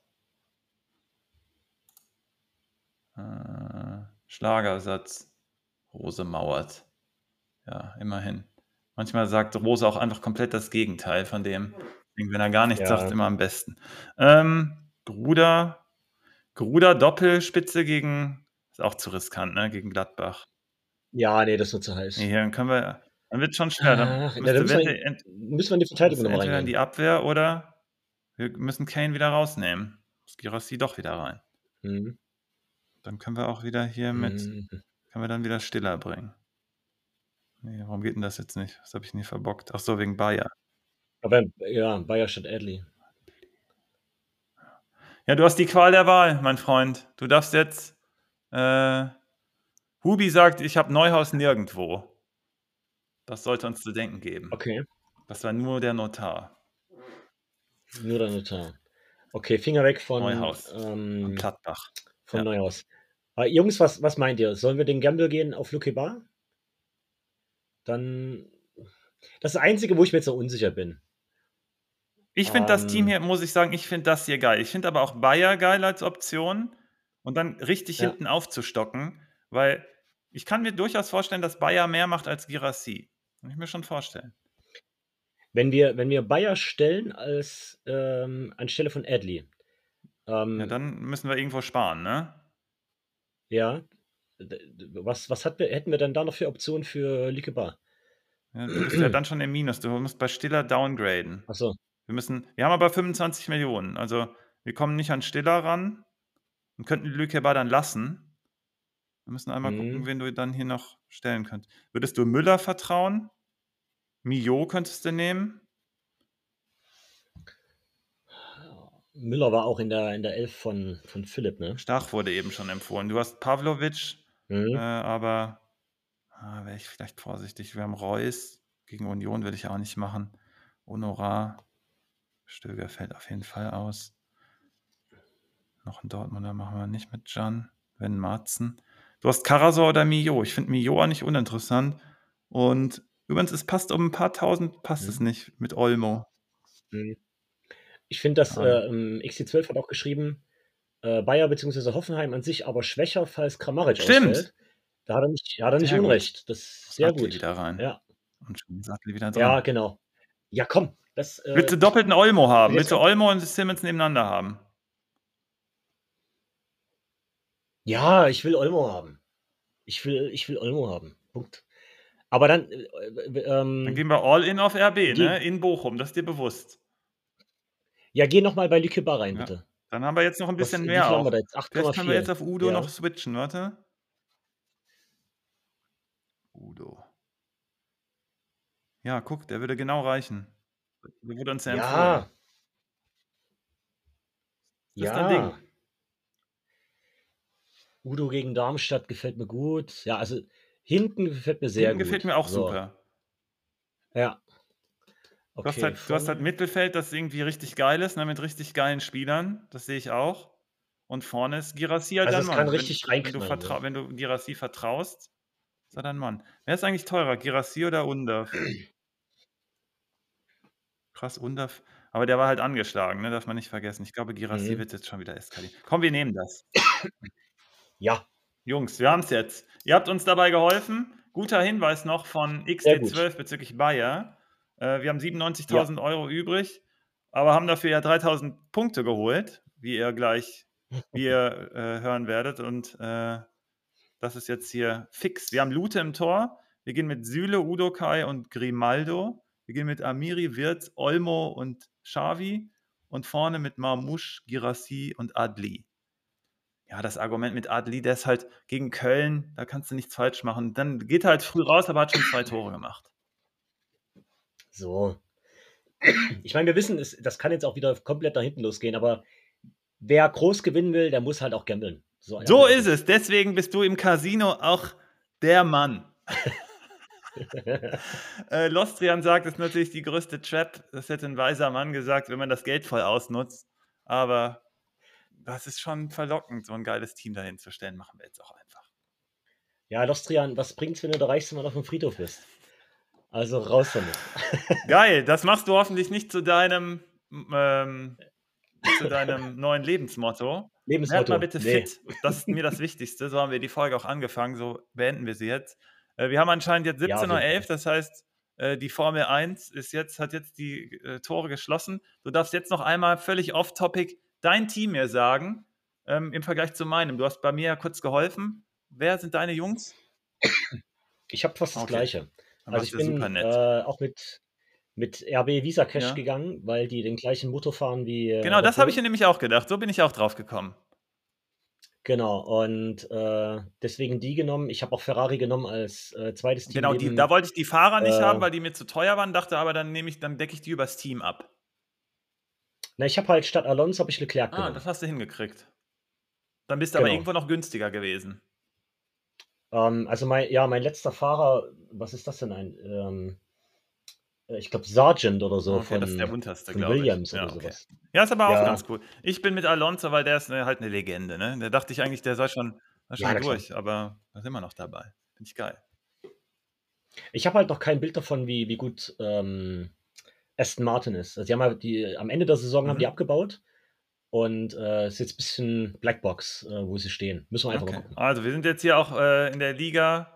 Schlagersatz. Hose mauert. Ja, immerhin. Manchmal sagt Rose auch einfach komplett das Gegenteil von dem. Deswegen, wenn er gar nichts sagt, Ja. immer am besten. Gruder Doppelspitze gegen ist auch zu riskant, ne, gegen Gladbach. Ja, ne, das wird zu Ne, heiß. hier dann wird's schon schwer. Dann Da müsste Wette müssen wir in die Verteidigung noch mal entweder in die reingehen. Abwehr oder wir müssen Kane wieder rausnehmen. Muss Guirassy doch wieder rein. Mhm. Dann können wir auch wieder hier Mhm. können wir dann wieder Stiller bringen. Ne, warum geht denn das jetzt nicht? Was habe ich denn hier verbockt? Ach so, wegen Bayer. Aber ja, Bayer statt Adli. Ja, du hast die Qual der Wahl, mein Freund. Du darfst jetzt Hubi sagt, ich habe Neuhaus nirgendwo. Das sollte uns zu denken geben. Okay, Das war nur der Notar. nur der Notar. Okay, Finger weg von Neuhaus am Plattbach. Ja. Neuhaus. Jungs, was meint ihr? Sollen wir den Gamble gehen auf Luke Bar? Dann das ist das Einzige, wo ich mir jetzt noch unsicher bin. Ich finde das Team Ähm, hier, muss ich sagen, ich finde das hier geil. Ich finde aber auch Bayer geil als Option und dann richtig ja. hinten aufzustocken, weil ich kann mir durchaus vorstellen, dass Bayer mehr macht als Guirassy. Kann ich mir schon vorstellen. Wenn wir Bayer stellen als anstelle von Adli, Ja, ähm, dann müssen wir irgendwo sparen, ne? ja, hätten wir denn da noch für Optionen für Luke Bar? Ja, du bist ja dann schon im Minus. Du musst bei Stiller downgraden. Ach so. Wir haben aber 25 Millionen. Also wir kommen nicht an Stiller ran und könnten Lükebar dann lassen. Wir müssen einmal gucken, Mhm. wen du dann hier noch stellen könntest. Würdest du Müller vertrauen? Mio könntest du nehmen. Müller war auch in der 11 von Philipp, ne? Stach wurde eben schon empfohlen. Du hast Pavlovic, Mhm. aber wäre ich vielleicht vorsichtig. Wir haben Reus. Gegen Union würde ich auch nicht machen. Honorar. Stöger fällt auf jeden Fall aus. Noch ein Dortmunder machen wir nicht mit Can. Wenn Marzen. Du hast Karasor oder Mio. Ich finde Mio auch nicht uninteressant. Und übrigens, es passt um ein paar tausend, passt es Mhm. nicht mit Olmo. Mhm. Ich finde, dass Schade. XT12 hat auch geschrieben, Bayer bzw. Hoffenheim an sich aber schwächer, falls Kramaric Stimmt. ausfällt. Da hat er nicht Sehr gut. Unrecht. Das ist sehr Adli gut. wieder rein. Ja. Und schon ist Adli wieder Ja, drin. genau. Ja, komm, Willst du doppelten Olmo haben? jetzt Willst du kommt Olmo und Simmons nebeneinander haben? ja, ich will Olmo haben. Ich will Olmo haben. Punkt. Aber dann, Dann gehen wir all in auf RB, geh ne? In Bochum, das ist dir bewusst. ja, geh noch mal bei Lüke Bar rein, Ja. bitte. Dann haben wir jetzt noch ein bisschen Wie mehr viel haben wir auch. da jetzt? Vielleicht können wir jetzt 8,4. auf Udo noch Ja. switchen, warte. Udo. Ja, guck, der würde genau reichen. Der wurde uns ja empfohlen. Ja, Das ist dein Ding. ja. Udo gegen Darmstadt gefällt mir gut. Ja, also hinten gefällt mir sehr Hinten gefällt gut. mir auch So, super. ja, Du hast okay, du hast halt Mittelfeld, das irgendwie richtig geil ist, ne, mit richtig geilen Spielern. Das sehe ich auch. Und vorne ist Guirassy halt also dein es kann Mann. richtig reinknallen, ne? Wenn du Guirassy vertraust, ist er dein Mann. Wer ist eigentlich teurer, Guirassy oder Undav? Krass, Undav. Aber der war halt angeschlagen, ne? Darf man nicht vergessen. Ich glaube, Guirassy Mhm. wird jetzt schon wieder eskalieren. Komm, wir nehmen das. Ja, Jungs, wir haben's jetzt. Ihr habt uns dabei geholfen. Guter Hinweis noch von sehr gut. XD12 bezüglich Bayer. Wir haben Ja, 97.000 € übrig, aber haben dafür ja 3.000 Punkte geholt, wie ihr hören werdet. Und das ist jetzt hier fix. Wir haben Lute im Tor. Wir gehen mit Süle, Udokai und Grimaldo. Wir gehen mit Amiri, Wirtz, Olmo und Xavi. Und vorne mit Marmouche, Guirassy und Adli. Ja, das Argument mit Adli, der ist halt gegen Köln, da kannst du nichts falsch machen. Dann geht er halt früh raus, aber hat schon 2 Tore gemacht. so. Ich meine, wir wissen, das kann jetzt auch wieder komplett nach hinten losgehen, aber wer groß gewinnen will, der muss halt auch gamblen. So So einfach ist ist es. es. Deswegen bist du im Casino auch der Mann. Lostrian sagt, das ist natürlich die größte Trap. Das hätte ein weiser Mann gesagt, wenn man das Geld voll ausnutzt. Aber das ist schon verlockend, so ein geiles Team dahin zu stellen. Machen wir jetzt auch einfach. Ja, Lostrian, was bringt's, wenn du der reichste Mann auf dem Friedhof bist? Also raus damit. Geil, das machst du hoffentlich nicht zu deinem neuen Lebensmotto. Werd mal Lebensmotto. bitte Nee. fit. Das ist mir das Wichtigste. So haben wir die Folge auch angefangen. So beenden wir sie jetzt. Wir haben anscheinend jetzt Ja, 17:11 auf jeden Uhr. Fall. Das heißt, Die Formel 1 hat jetzt die Tore geschlossen. Du darfst jetzt noch einmal völlig off-topic dein Team mir sagen, im Vergleich zu meinem. Du hast bei mir ja kurz geholfen. Wer sind deine Jungs? Ich habe fast das Okay, Gleiche. dann Also warst ich du super bin nett. auch mit RB Visa Cash Ja. gegangen, weil die den gleichen Motor fahren wie Genau, Red das habe ich Bull. mir nämlich auch gedacht. So bin ich auch drauf gekommen. Genau, und deswegen die genommen. Ich habe auch Ferrari genommen als zweites Team Genau, da wollte ich die Fahrer nicht haben, äh, weil die mir zu teuer waren, dachte aber, dann decke ich die übers Team ab. na, ich habe halt statt Alonso habe ich Leclerc Ah, das genommen. hast du hingekriegt. Dann bist du aber Genau. irgendwo noch günstiger gewesen. Also mein letzter Fahrer, was ist das denn ich glaube Sargent oder so Okay, das ist der von unterste, von glaube ich. Williams oder Ja, okay. sowas. Ja, ist aber auch Ja, ganz cool. Ich bin mit Alonso, weil der ist halt eine Legende, ne? Da dachte ich eigentlich, der sei ja, schon na klar. durch, aber da ist immer noch dabei. Finde ich geil. Ich habe halt noch kein Bild davon, wie gut, Aston Martin ist. Also, die haben halt am Ende der Saison haben die Mhm. abgebaut und, ist jetzt bisschen Blackbox, wo sie stehen. Müssen wir einfach mal Okay. gucken. Also, wir sind jetzt hier auch, in der Liga,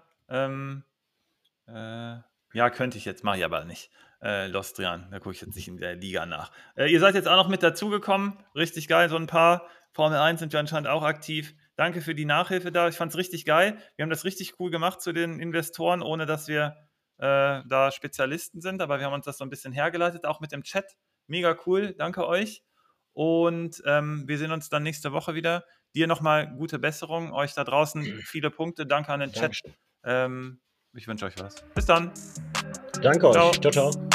ja, könnte ich jetzt, mache ich aber nicht. Lostrian, da gucke ich jetzt nicht in der Liga nach. Ihr seid jetzt auch noch mit dazugekommen. Richtig geil, so ein paar. Formel 1 sind wir anscheinend auch aktiv. Danke für die Nachhilfe da. Ich fand es richtig geil. Wir haben das richtig cool gemacht zu den Investoren, ohne dass wir da Spezialisten sind. Aber wir haben uns das so ein bisschen hergeleitet, auch mit dem Chat. Mega cool. Danke euch. Und wir sehen uns dann nächste Woche wieder. Dir nochmal gute Besserung. Euch da draußen viele Punkte. Danke an den Chat. Dankeschön. Ich wünsche euch was. Bis dann. Danke euch. Ciao. Ciao, ciao.